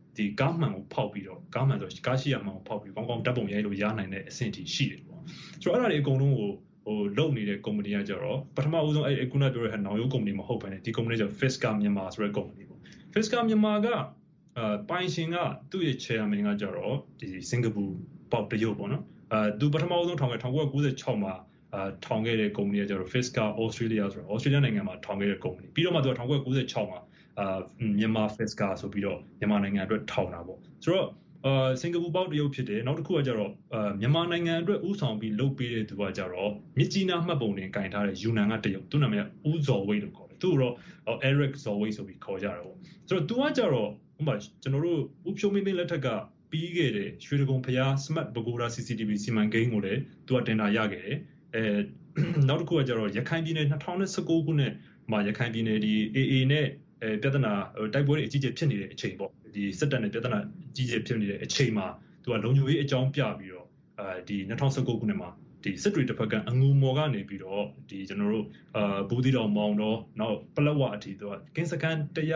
ဒီကားမှန်ကိုဖောက်ပြီးတော့ကားမှန်ဆိုကားရှိရမှန်ကိုဖောက်ပြီးကောင်းကောင်းဓာတ်ပုံရိုက်လို့ရနိုင်တဲ့အဆင့်ထိရှိတယ်ပေါ့ဆိုတော့အဲ့ဒါတွေအကုန်လုံးကိုလုပ်နေတဲ့ company ကကြတော့ပထမဦးဆုံးခုနပြောတဲ့နောင်ရိုး company မဟုတ်ဘဲနဲ့ဒီ company ကျတော့ Fisker မြန်မာဆိုတဲ့ company ပေါ့ Fisker မြန်မာကပိုင်ရှင်ကသူ့ရဲ့ chairman ကကြတော့ဒီစင်ကာပူပေါက်တရုတ်ပေါ့နော်သူပထမဦးဆုံးထောင်ခဲ့1996မှာထောင်ခဲ့တဲ့ company ကကြတော့ Fisker Australia ဆိုတော့ Australia နိုင်ငံမှာထောင်ခဲ့တဲ့ company ပြီးတော့မှသူက1996မှာမြန်မာ Fisker ဆိုပြီးတော့မြန်မာနိုင်ငံအတွက်ထောင်တာပေါ့ဆိုတော့စင်ကာပူပေါက်တရုတ်ဖြစ်တယ်နောက်တစ်ခုကကြတော့မြန်မာနိုင်ငံအတွက်ဥဆောင်ပြီးလုပ်ပေးတဲ့သူကကြတော့မြစ်ကြီးနားမှတ်ပုံတင်ကင်ထားတဲ့ယူနန်ကတရုတ်သူ့နာမည်ဦးဇော်ဝိတ်လို့ခေါ်တယ်သူ့တော့ Eric ဇော်ဝိတ်ဆိုပြီးခေါ်ကြတယ်ပေါ့ဆိုတော့သူကကြတော့ဥပမာကျွန်တော်တို့ဥဖြိုးမင်းလက်ထက်ကပြီးခဲ့တဲ့ရွှေဒဂုံဖျား Smart Pagoda CCTV စီမံကိန်းကိုလည်းသူကတင်တာရခဲ့တယ်နောက်တစ်ခုကကြတော့ရခိုင်ပြည်နယ်2019ခုနှစ်မှာရခိုင်ပြည်နယ်ဒီ AA နဲ့ပြဿနာတိုက်ပွဲတွေအကြီးကြီးဖြစ်နေတဲ့အချိန်ပေါ့ဒီစစ်တပ်နဲ့ပြဿနာအကြီးကြီးဖြစ်နေတဲ့အချိန်မှာသူကလုံခြုံရေးအကြောင်းပြပြီးတော့ဒီ2019ခုနှစ်မှာဒီစစ်တွေတစ်ဖက်ကအငူမော်ကနေပြီးတော့ဒီကျွန်တော်တို့ဘူးသီးတောင်မောင်တော်နောက်ပလက်ဝအထိသူကကင်းစကန်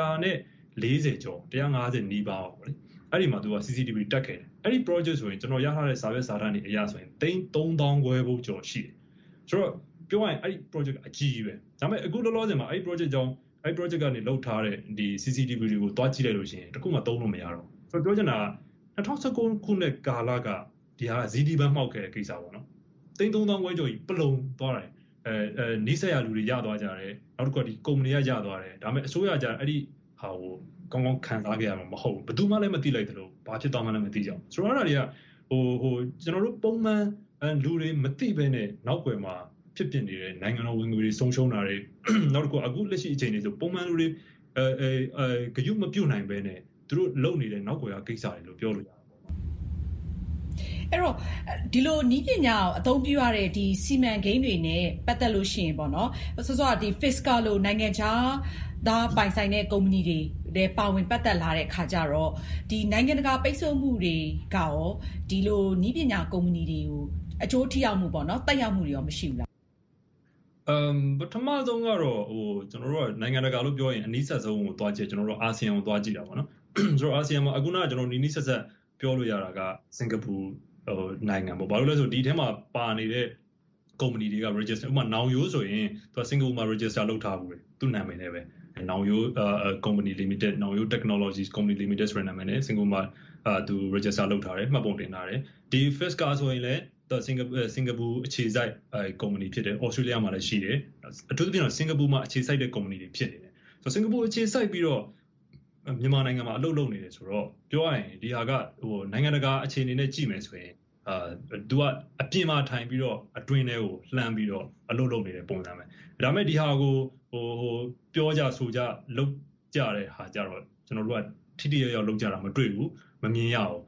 140ကျော်150နီးပါးပေါ့လေအဲ့ဒီမှာသူက CCTV တက်ခဲ့တယ်အဲ့ဒီ project ဆိုရင်ကျွန်တော်ရထားတဲ့စာရွက်စာတမ်းတွေအရဆိုရင်3000ခွဲဖို့ကျော်ရှိတယ်ဆိုတော့ပြောရရင်အဲ့ဒီ project အကြီးကြီးပဲဒါပေမဲ့အခုလောလောဆယ်မှာအဲ့ဒီ project ကြောင့်အဲ့ project ကနေလောက်ထားတဲ့ဒီ CCTV တွေကိုတွားကြည့်လိုက်လို့ရှိရင်တခုမှသုံးလို့မရတော့ဆိုတော့ပြောချင်တာက2019ခုနှစ်ကာလကဒီဟာ ZD ဘန်းမှောက်ခဲ့တဲ့ကိစ္စပေါ့နော်3000ခွဲကျော်ကြီးပလုံသွားတယ်နီးစက်ရလူတွေရသွားကြတယ်နောက်တစ်ခုကဒီကုမ္ပဏီကရသွားတယ်ဒါပေမဲ့အစိုးရကြအဲ့ဒီဟာကိုကောင်းကောင်းခံစားခဲ့ရမှာမဟုတ်ဘူးဘယ်သူမှလည်းမသိလိုက်တယ်လို့ဘာဖြစ်သွားမှလည်းမသိကြဘူးဆိုတော့အဲ့ဒါတွေကကျွန်တော်တို့ပုံမှန်လူတွေမသိဘဲနဲ့နောက်ွယ်မှာဖြစ်ပြနေတဲ့နိုင်ငံတော်ဝင်ငွေတွေဆုံးရှုံးတာတွေနောက်တစ်ခုအခုလက်ရှိအချိန်တွေဆိုပုံမှန်လူတွေဂရုမပြုတ်နိုင်ဘဲနဲ့သူတို့လုပ်နေတဲ့နောက်ွယ်ကကိစ္စတွေလို့ပြောလို့ရတယ်ပေါ့။အဲ့တော့ဒီလိုနည်းပညာကိုအသုံးပြုရတဲ့ဒီစီမံကိန်းတွေနဲ့ပတ်သက်လို့ရှိရင်ပေါ့နော်စောစောကဒီ Fisker လို့နိုင်ငံခြားသားပိုင်ဆိုင်တဲ့ကုမ္ပဏီတွေလည်းပါဝင်ပတ်သက်လာတဲ့ခါကျတော့ဒီနိုင်ငံတကာပိတ်ဆို့မှုတွေကရောဒီလိုနည်းပညာကုမ္ပဏီတွေကိုအကျိုးထိရောက်မှုပေါ့နော်တက်ရောက်မှုတွေရောမရှိဘူးလားပထမဆုံးကတော့ကျွန်တော်တို့ကနိုင်ငံတကာလို့ပြောရင်အနည်းဆက်ဆုံးကိုသွားကြည့်ကျွန်တော်တို့အာဆီယံကိုသွားကြည့်တာပေါ့နော်ဆိုတော့အာဆီယံမှာအခုနကကျွန်တော်နီးဆက်ဆက်ပြောလို့ရတာကစင်ကာပူနိုင်ငံပေါ့ဘာလို့လဲဆိုဒီထဲမှာပါနေတဲ့ကုမ္ပဏီတွေက register ဥပမာနောင်ရိုးဆိုရင်သူကစင်ကာပူမှာ register လုပ်ထားဘူးလေသူ့နာမည်နဲ့ပဲနောင်ရိုး company limited နောင်ရိုး technologies company limited ဆိုတဲ့နာမည်နဲ့စင်ကာပူမှာသူ register လုပ်ထားတယ်မှတ်ပုံတင်ထားတယ်ဒီ Fisker ဆိုရင်လည်းစင်ကာပူအခြေစိုက်ကုမ္ပဏီဖြစ်တယ်ဩစတြေးလျမှာလည်းရှိတယ်အထူးသဖြင့်တော့စင်ကာပူမှာအခြေစိုက်တဲ့ကုမ္ပဏီတွေဖြစ်နေတယ်ဆိုတော့စင်ကာပူအခြေစိုက်ပြီးတော့မြန်မာနိုင်ငံမှာအလုပ်လုပ်နေတယ်ဆိုတော့ပြောရရင်ဒီဟာကနိုင်ငံတကာအခြေအနေနဲ့ကြည့်မယ်ဆိုရင်သူကအပြင်မှာထိုင်ပြီးတော့အတွင်းထဲကိုလှမ်းပြီးတော့အလုပ်လုပ်နေတဲ့ပုံစံပဲဒါပေမဲ့ဒီဟာကိုပြောကြဆိုကြလုပ်ကြတဲ့ဟာကြတော့ကျွန်တော်တို့ကထိထိရောက်ရောက်လုပ်ကြတာမတွေ့ဘူးမမြင်ရအောင်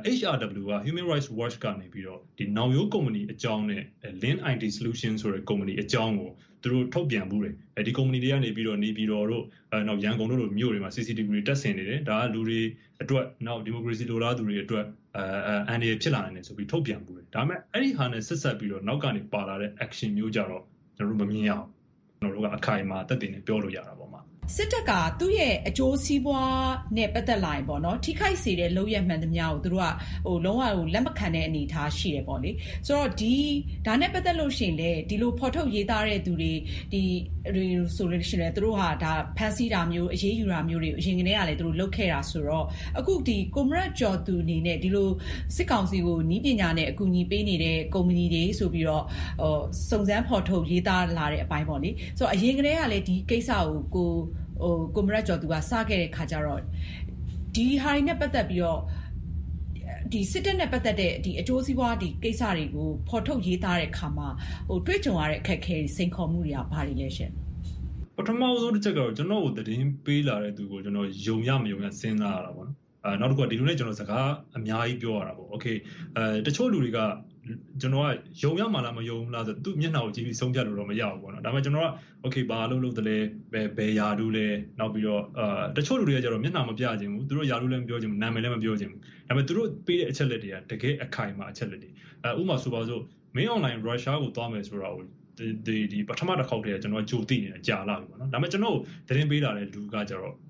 HRW က Human Rights Watch ကနေပြီးတော့ဒီနောင်ရိုးကုမ္ပဏီအကြောင်းနဲ့ Lin IT Solution ဆိုတဲ့ကုမ္ပဏီအကြောင်းကိုသူတို့ထုတ်ပြန်မှုတယ်ဒီကုမ္ပဏီတွေကနေပြီးတော့နေပြည်တော်တို့နောက်ရန်ကုန်တို့လိုမြို့တွေမှာ CCTV တွေတက်ဆင်နေတယ်ဒါကလူတွေအတွက်နောက်ဒီမိုကရေစီလိုလားသူတွေအတွက်အန်ဒီဖြစ်လာနိုင်တယ်ဆိုပြီးထုတ်ပြန်မှုတယ်ဒါပေမဲ့အဲ့ဒီဟာနဲ့ဆက်ဆက်ပြီးတော့နောက်ကနေပါလာတဲ့ action မျိုးကြတော့ကျွန်တော်တို့မမြင်ရအောင်ကျွန်တော်တို့ကအခိုင်အမာတက်တင်နေပြောလို့ရတာပေါ့မှာစစ်တပ်ကသူ့ရဲ့အကျိုးစီးပွားနဲ့ပတ်သက်လာရင်ပေါ့နော်ထိခိုက်စေတဲ့လုပ်ရမှန်သမျှကိုသူတို့ကလုံးဝလက်မခံတဲ့အနေအထားရှိတယ်ပေါ့လေဆိုတော့ဒါနဲ့ပတ်သက်လို့ရှိရင်လေဒီလိုဖော်ထုတ်ရေးသားတဲ့သူတွေဒီဆိုလို့ရှိရင်သူတို့ဟာဒါဖန်ဆီးတာမျိုးအရေးယူတာမျိုးတွေအရင်ကတည်းကလည်းသူတို့လုပ်ခဲ့တာဆိုတော့အခုဒီကွန်မရက်ကျော်သူအနေနဲ့ဒီလိုစစ်ကောင်စီကိုနီးပညာနဲ့အကူအညီပေးနေတဲ့ကုမ္ပဏီတွေဆိုပြီးတော့စုံစမ်းဖော်ထုတ်ရေးသားလာတဲ့အပိုင်းပေါ့လေဆိုတော့အရင်ကတည်းကလည်းဒီကိစ္စကိုကွန်မရက်ကျော်သူကစခဲ့တဲ့ခါကျတော့ဒီဟာတွေနဲ့ပတ်သက်ပြီးတော့ဒီစစ်တပ်နဲ့ပတ်သက်တဲ့ဒီအကျိုးစီးပွားဒီကိစ္စတွေကိုဖော်ထုတ်ရေးသားတဲ့အခါမှာတွေ့ကြုံရတဲ့အခက်အခဲတွေစိန်ခေါ်မှုတွေကဘာတွေလဲရှင်ပထမဆုံးတစ်ချက်ကတော့ကျွန်တော်ကိုသတင်းပေးလာတဲ့သူကိုကျွန်တော်ယုံရမယုံရစဉ်းစားရတာပေါ့နော်နောက်တစ်ခုကဒီလိုနဲ့ကျွန်တော်စကားအများကြီးပြောရတာပေါ့โอเคတချို့လူတွေကကျွန်တော်ကယုံရမှာလားမယုံဘူးလားဆိုသူ့မျက်နှာကိုကြည့်ပြီးဆုံးဖြတ်လို့တော့မရဘူးပေါ့နော်ဒါပေမဲ့ကျွန်တော်ကโอเคဘာလုပ်တယ်လဲဘယ်ယာတူးလဲနောက်ပြီးတော့တချို့လူတွေကကျတော့မျက်နှာမပြခြင်းဘူးသူတို့ယာတူးလည်းမပြောခြင်းဘူးနာမည်လည်းမပြောခြင်းဘူးဒါပေမဲ့သူတို့ပေးတဲ့အချက်လက်တွေကတကယ်အခိုင်အမာအချက်လက်တွေဥပမာဆိုပါစို့ main online Russia ကိုသွားမယ်ဆိုတာကိုဒီပထမတစ်ခေါက်တည်းကကျွန်တော်ကြိုသိနေတာကြာလာပြီပေါ့နော်ဒါပေမဲ့ကျွန်တော်သတင်းပေးလာတဲ့လူကကျတော့ဘ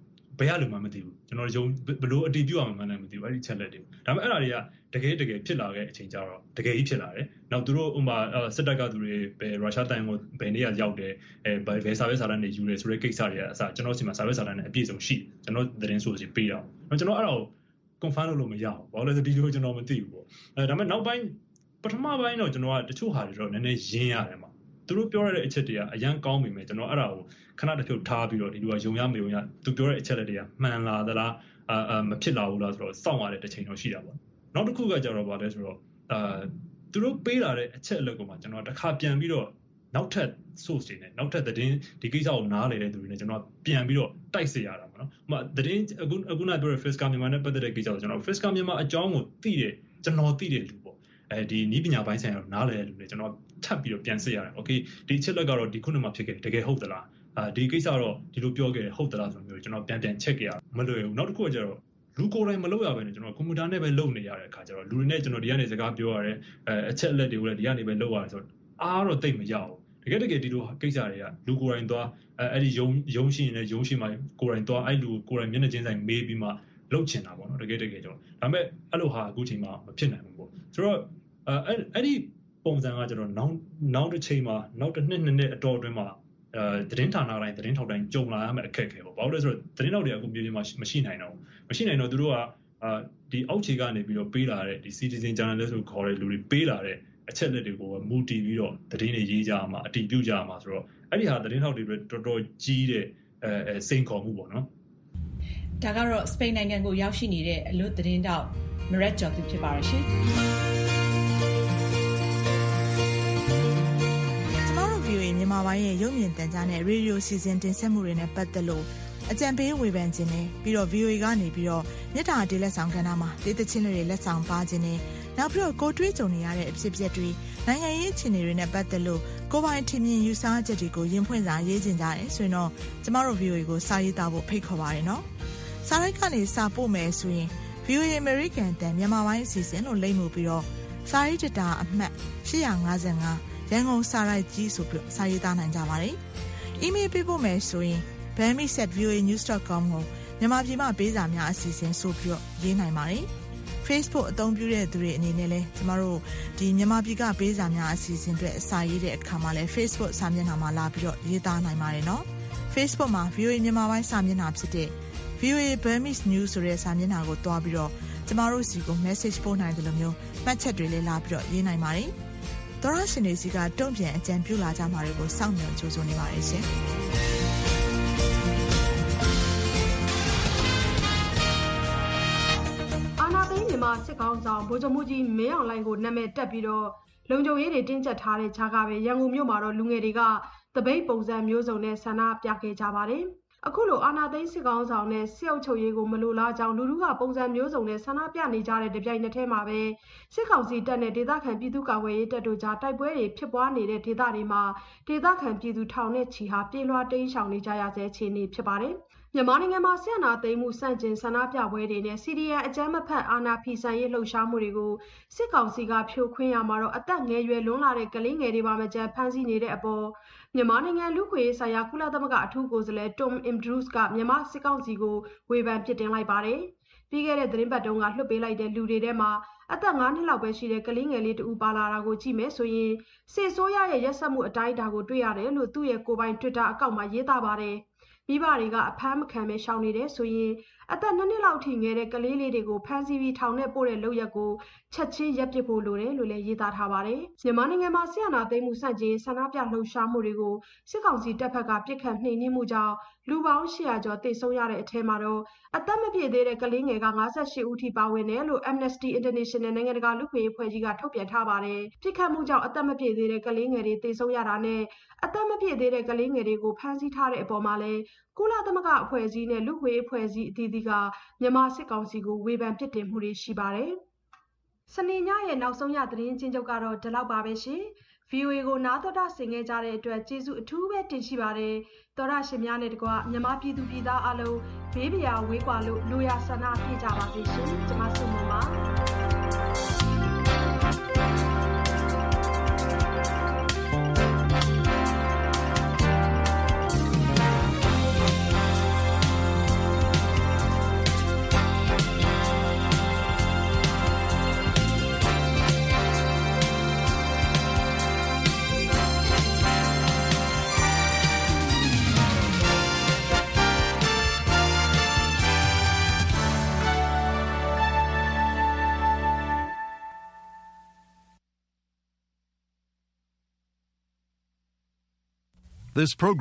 ဘယ်ရလို့မှမသိဘူးကျွန်တော်ယုံဘလို့အတည်ပြုအောင်မှလည်းမသိဘူးအဲ့ဒီချက်လက်တွေဒါပေမဲ့အဲ့ဒါတွေကတကယ်ဖြစ်လာတဲ့အချိန်ကျတော့တကယ်ကြီးဖြစ်လာတယ်နောက်သူတို့ဥမာစစ်တပ်ကသူတွေဘယ်ရုရှားတိုင်းကိုဘယ်နေရာရောက်တယ်ဘယ်စာရွက်စာတမ်းတွေယူတယ်ဆိုတဲ့ကိစ္စတွေကအစကျွန်တော်စီမှာစာရွက်စာတမ်းတွေအပြည့်စုံရှိကျွန်တော်သတင်းဆိုစီပေးတာကျွန်တော်အဲ့ဒါကို confirm လုပ်လို့မရဘူးဘာလို့လဲဆိုဒီလိုကျွန်တော်မသိဘူးပေါ့ဒါပေမဲ့နောက်ပိုင်းပထမပိုင်းတော့ကျွန်တော်ကတချို့ဟာတွေတော့နည်းနည်းရင်းရတယ်မှာသူတို့ပြောရတဲ့အချက်တွေကအရန်ကောင်းပြီမယ်ကျွန်တော်အဲ့ဒါကိုခဏတစ်ဖြုတ်ထားပြီးတော့ဒီလူကယုံရမယုံရသူပြောတဲ့အချက်တွေကမှန်လာသလားမဖြစ်လာဘူးလားဆိုတော့စောင့်ရတဲ့တစ်ချိန်တော့ရှိတာပေါ့နောက်တစ်ခုကကြတော့ဗာလဲဆိုတော့သူတို့ပေးလာတဲ့အချက်အလက်ကမှကျွန်တော်တစ်ခါပြန်ပြီးတော့နောက်ထပ် source တွေနဲ့နောက်ထပ်သတင်းဒီကိစ္စကိုနားလည်တဲ့သူတွေနဲ့ကျွန်တော်ပြန်ပြီးတော့တိုက်စေရတာပေါ့နော်။ဥပမာသတင်းအခုနပြောတဲ့ Fiska မြန်မာနဲ့ပတ်သက်တဲ့ကိစ္စကိုကျွန်တော် Fiska မြန်မာအကြောင်းကိုသိတဲ့ကျွန်တော်သိတဲ့လူပေါ့။ဒီနည်းပညာပိုင်းဆိုင်ရာနားလည်တဲ့လူတွေကျွန်တော်ထပ်ပြီးတော့ပြန်စစ်ရတယ်။ Okay ဒီအချက်လက်ကတော့ဒီခုနမှာဖြစ်ခဲ့တကယ်ဟုတ်သလား။ဒီကိစ္စတော့ဒီလိုပြောခဲ့တယ်ဟုတ်သလားဆိုမျိုးကျွန်တော်ပြန် check ခဲ့ရမလွယ်ဘူး။နောက်တစ်ခုကကျတော့လူကိုယ်တိုင်မလုပ်ရဘဲနဲ့ကျွန်တော်ကွန်ပျူတာနဲ့ပဲလုပ်နေရတဲ့အခါကျတော့လူတွေနဲ့ကျွန်တော်ဒီကနေစကားပြောရတယ်အချက်အလက်တွေကိုလည်းဒီကနေပဲလုပ်ရတယ်ဆိုတော့အားတော့တိတ်မရဘူးတကယ်ဒီလိုကိစ္စတွေကလူကိုယ်တိုင်သွားအဲ့ဒီရုံးရှိရင်လည်းရုံးရှိမှကိုယ်တိုင်သွားအဲ့လူကိုယ်တိုင်မျက်နှာချင်းဆိုင်မေးပြီးမှလုပ်ချင်တာပေါ့နော်တကယ်ကျွန်တော်ဒါပေမဲ့အဲ့လိုဟာအခုချိန်မှာမဖြစ်နိုင်ဘူးပေါ့ဆိုတော့အဲ့ဒီပုံစံကကျွန်တော်နောက်တစ်ချိန်မှာနောက်တစ်နှစ်အတော်အတွင်းမှာသတင်းဌာနတိုင်းသတင်းထောက်တိုင်းကြုံလာရမယ့်အခက်အခဲပေါ့ဘာလို့လဲဆိုတော့သတင်းထောက်တွေအခုပြည်မှာမရှိနိုင်တော့သူတို့ကဒီအောက်ခြေကနေပြီးတော့ပေးလာတဲ့ဒီ citizen journalist ကိုခေါ်တဲ့လူတွေပေးလာတဲ့အချက်လက်တွေကိုမူတည်ပြီးတော့သတင်းတွေရေးကြမှာအတည်ပြုကြမှာဆိုတော့အဲ့ဒီဟာသတင်းထောက်တွေတော်တော်ကြီးတဲ့စိန်ခေါ်မှုပေါ့နော်ဒါကတော့စပိန်နိုင်ငံကိုရောက်ရှိနေတဲ့အလွတ်သတင်းတောက်မရက်ကျော်သူဖြစ်ပါရရှင်ကျမတို့ VOA မြန်မာပိုင်းရဲ့ရုပ်မြင်သံကြားနဲ့ရေဒီယိုစီစဉ်တင်ဆက်မှုတွေနဲ့ပတ်သက်လို့အကြံပေးဝေဖန်ခြင်းနဲ့ပြီးတော့ VOA ကနေပြီးတော့မြစ်တာတေးလက်ဆောင်ကဏ္ဍမှာဒေသချင်းတွေလက်ဆောင်ပါခြင်းနဲ့နောက်ပြီးတော့ကိုတွေးကြုံနေရတဲ့အဖြစ်အပျက်တွေနိုင်ငံရေးအခြေအနေတွေနဲ့ပတ်သက်လို့ကိုပိုင်ထင်မြင်ယူဆချက်တွေကိုရင်ဖွင့်စာရေးခြင်းကြတယ်ဆိုရင်တော့ကျမတို့ VOA ကိုစာရေးသားဖို့ဖိတ်ခေါ်ပါရနော်။စာရိုက်ကနေစာပို့မယ်ဆိုရင် VOA American တန်မြန်မာပိုင်းအစီအစဉ်လို့လိမ့်မှုပြီးတော့စာရေးတတာအမှတ်855ရန်ကုန်စာရိုက်ကြီးဆိုပြီးစာရေးသားနိုင်ကြပါတယ်။ email ပေးဖို့မယ်ဆိုရင်bami@voanews.com ကိုမြန်မာပြည်မှာပေးစာများအစီအစဉ်ဆိုပြီးတော့ရေးနိုင်ပါတယ်။ Facebook အသုံးပြုတဲ့သူတွေအနေနဲ့လည်းကျမတို့ဒီမြန်မာပြည်ကပေးစာများအစီအစဉ်တွေအစာရေးတဲ့အခါမှာလည်း Facebook စာမျက်နှာမှာလာပြီးတော့ရေးသားနိုင်ပါတယ်နော်။ Facebook မှာ VOA မြန်မာပိုင်းစာမျက်နှာဖြစ်တဲ့ VOA Burmese News ဆိုတဲ့စာမျက်နှာကိုတွားပြီးတော့ကျမတို့စီကို message ပို့နိုင်တယ်လို့မျိုးမှတ်ချက်တွေလည်းလာပြီးတော့ရေးနိုင်ပါတယ်။သောရရှင်တွေစီကတုံ့ပြန်အကြံပြုလာကြမှာတွေကိုစောင့်မျှော်ကြိုးစားနေပါတယ်ရှင်။မြန်မာစစ်ကောင်ဆောင်ဗိုလ်ချုပ်မှုကြီးမင်းအောင်လှိုင်ကိုနာမည်တက်ပြီးတော့လုံခြုံရေးတွေတင်းကျပ်ထားတဲ့ခြားကပဲရန်ကုန်မြို့မှာတော့လူငယ်တွေကတပိတ်ပုံစံမျိုးစုံနဲ့ဆန္ဒပြခဲ့ကြပါတယ်။အခုလိုအာဏာသိမ်းစစ်ကောင်ဆောင်နဲ့စစ်အုပ်ချုပ်ရေးကိုမလိုလားကြောင်းလူထုကပုံစံမျိုးစုံနဲ့ဆန္ဒပြနေကြတဲ့တပြိုင်နက်တည်းမှာပဲစစ်ကောင်စီတပ်နဲ့ဒေသခံပြည်သူ့ကာကွယ်ရေးတပ်တို့ကြားတိုက်ပွဲတွေဖြစ်ပွားနေတဲ့ဒေသတွေမှာဒေသခံပြည်သူထောင်နဲ့ချီဟာပြေးလွှားတိမ်းရှောင်နေကြရဆဲအခြေအနေဖြစ်ပါတယ်။မြန်မာနိုင်ငံမှာစစ်အာဏာသိမ်းမှုစန့်ကျင်ဆန္ဒပြပွဲတွေနဲ့ CDN အကြမ်းမဖက်အာဏာဖီဆန်ရေးလှုပ်ရှားမှုတွေကိုစစ်ကောင်စီကဖြိုခွင်းရမှာတော့အသက်ငယ်ရွယ်လွန်းလာတဲ့ကလေးငယ်တွေပါမကြမ်းဖမ်းဆီးနေတဲ့အပေါ်မြန်မာနိုင်ငံလူ့ခွင့်ရေးဆိုင်ရာကုလသမဂ္ဂအထူးကိုယ်စားလှယ် Tom Andrews ကမြန်မာစစ်ကောင်စီကိုဝေဖန်ပြစ်တင်လိုက်ပါတယ်။ပြီးခဲ့တဲ့သတင်းပတ်တုန်းကလွှတ်ပေးလိုက်တဲ့လူတွေထဲမှာအသက်9နှစ်လောက်ပဲရှိတဲ့ကလေးငယ်လေးတူပါလာတာကိုကြည့်မယ်ဆိုရင်စစ်ဆိုးရရဲ့ရက်စက်မှုအတိုင်းအတာကိုတွေ့ရတယ်လို့သူ့ရဲ့ကိုယ်ပိုင် Twitter အကောင့်မှာရေးသားပါတယ်။မိဘတွေကအဖမ်းမခံပဲရှောင်နေတယ်ဆိုရင်အသက်2နှစ်လောက်ထိငယ်တဲ့ကလေးလေးတွေကိုဖမ်းဆီးပြီးထောင်ထဲပို့တဲ့လုပ်ရက်ကိုချက်ချင်းရပ်ပစ်ဖို့လိုတယ်လို့လည်းရေးသားထားပါတယ်။မြန်မာနိုင်ငံမှာဆီယနာသိမ်းမှုစန့်ကျင်ဆန္ဒပြလှုပ်ရှားမှုတွေကိုစစ်ကောင်စီတပ်ဖက်ကပြစ်ခတ်နှိမ်နင်းမှုကြောင့်လူပေါင်း800ကျော်သေဆုံးရတဲ့အထက်မှာတော့အသက်မပြည့်သေးတဲ့ကလေးငယ်က58ဦးထိပါဝင်တယ်လို့ Amnesty International နိုင်ငံတကာလူ့အခွင့်အရေးအဖွဲ့ကြီးကထုတ်ပြန်ထားပါတယ်။ပြစ်ခတ်မှုကြောင့်အသက်မပြည့်သေးတဲ့ကလေးငယ်တွေသေဆုံးရတာနဲ့အသက်မပြည့်သေးတဲ့ကလေးငယ်တွေကိုဖမ်းဆီးထားတဲ့အပေါ်မှာလည်းကုလသမဂ္ဂအဖွဲ့အစည်းနဲ့လူ့အခွင့်အရေးအဖွဲ့အစည်းအသီးသီးကမြန်မာစစ်ကောင်စီကိုဝေဖန်ပြစ်တင်မှုတွေရှိပါတယ်။စနေညရဲ့နောက်ဆုံးရသတင်းချင်းချုပ်ကတော့ဒီလောက်ပါပဲရှင်။ VOA ကိုနားတော်တာဆင်ခဲ့ကြတဲ့အတွက်ကျေးဇူးအထူးပဲတင်ရှိပါတယ်။သောရရှင်များနဲ့တကွမြန်မာပြည်သူပြည်သားအလုံးဘေးပရာဝေးကွာလို့လိုရာဆန္ဒပြကြပါစေရှင်။ကျွန်မဆုမွန်ပါ။ This program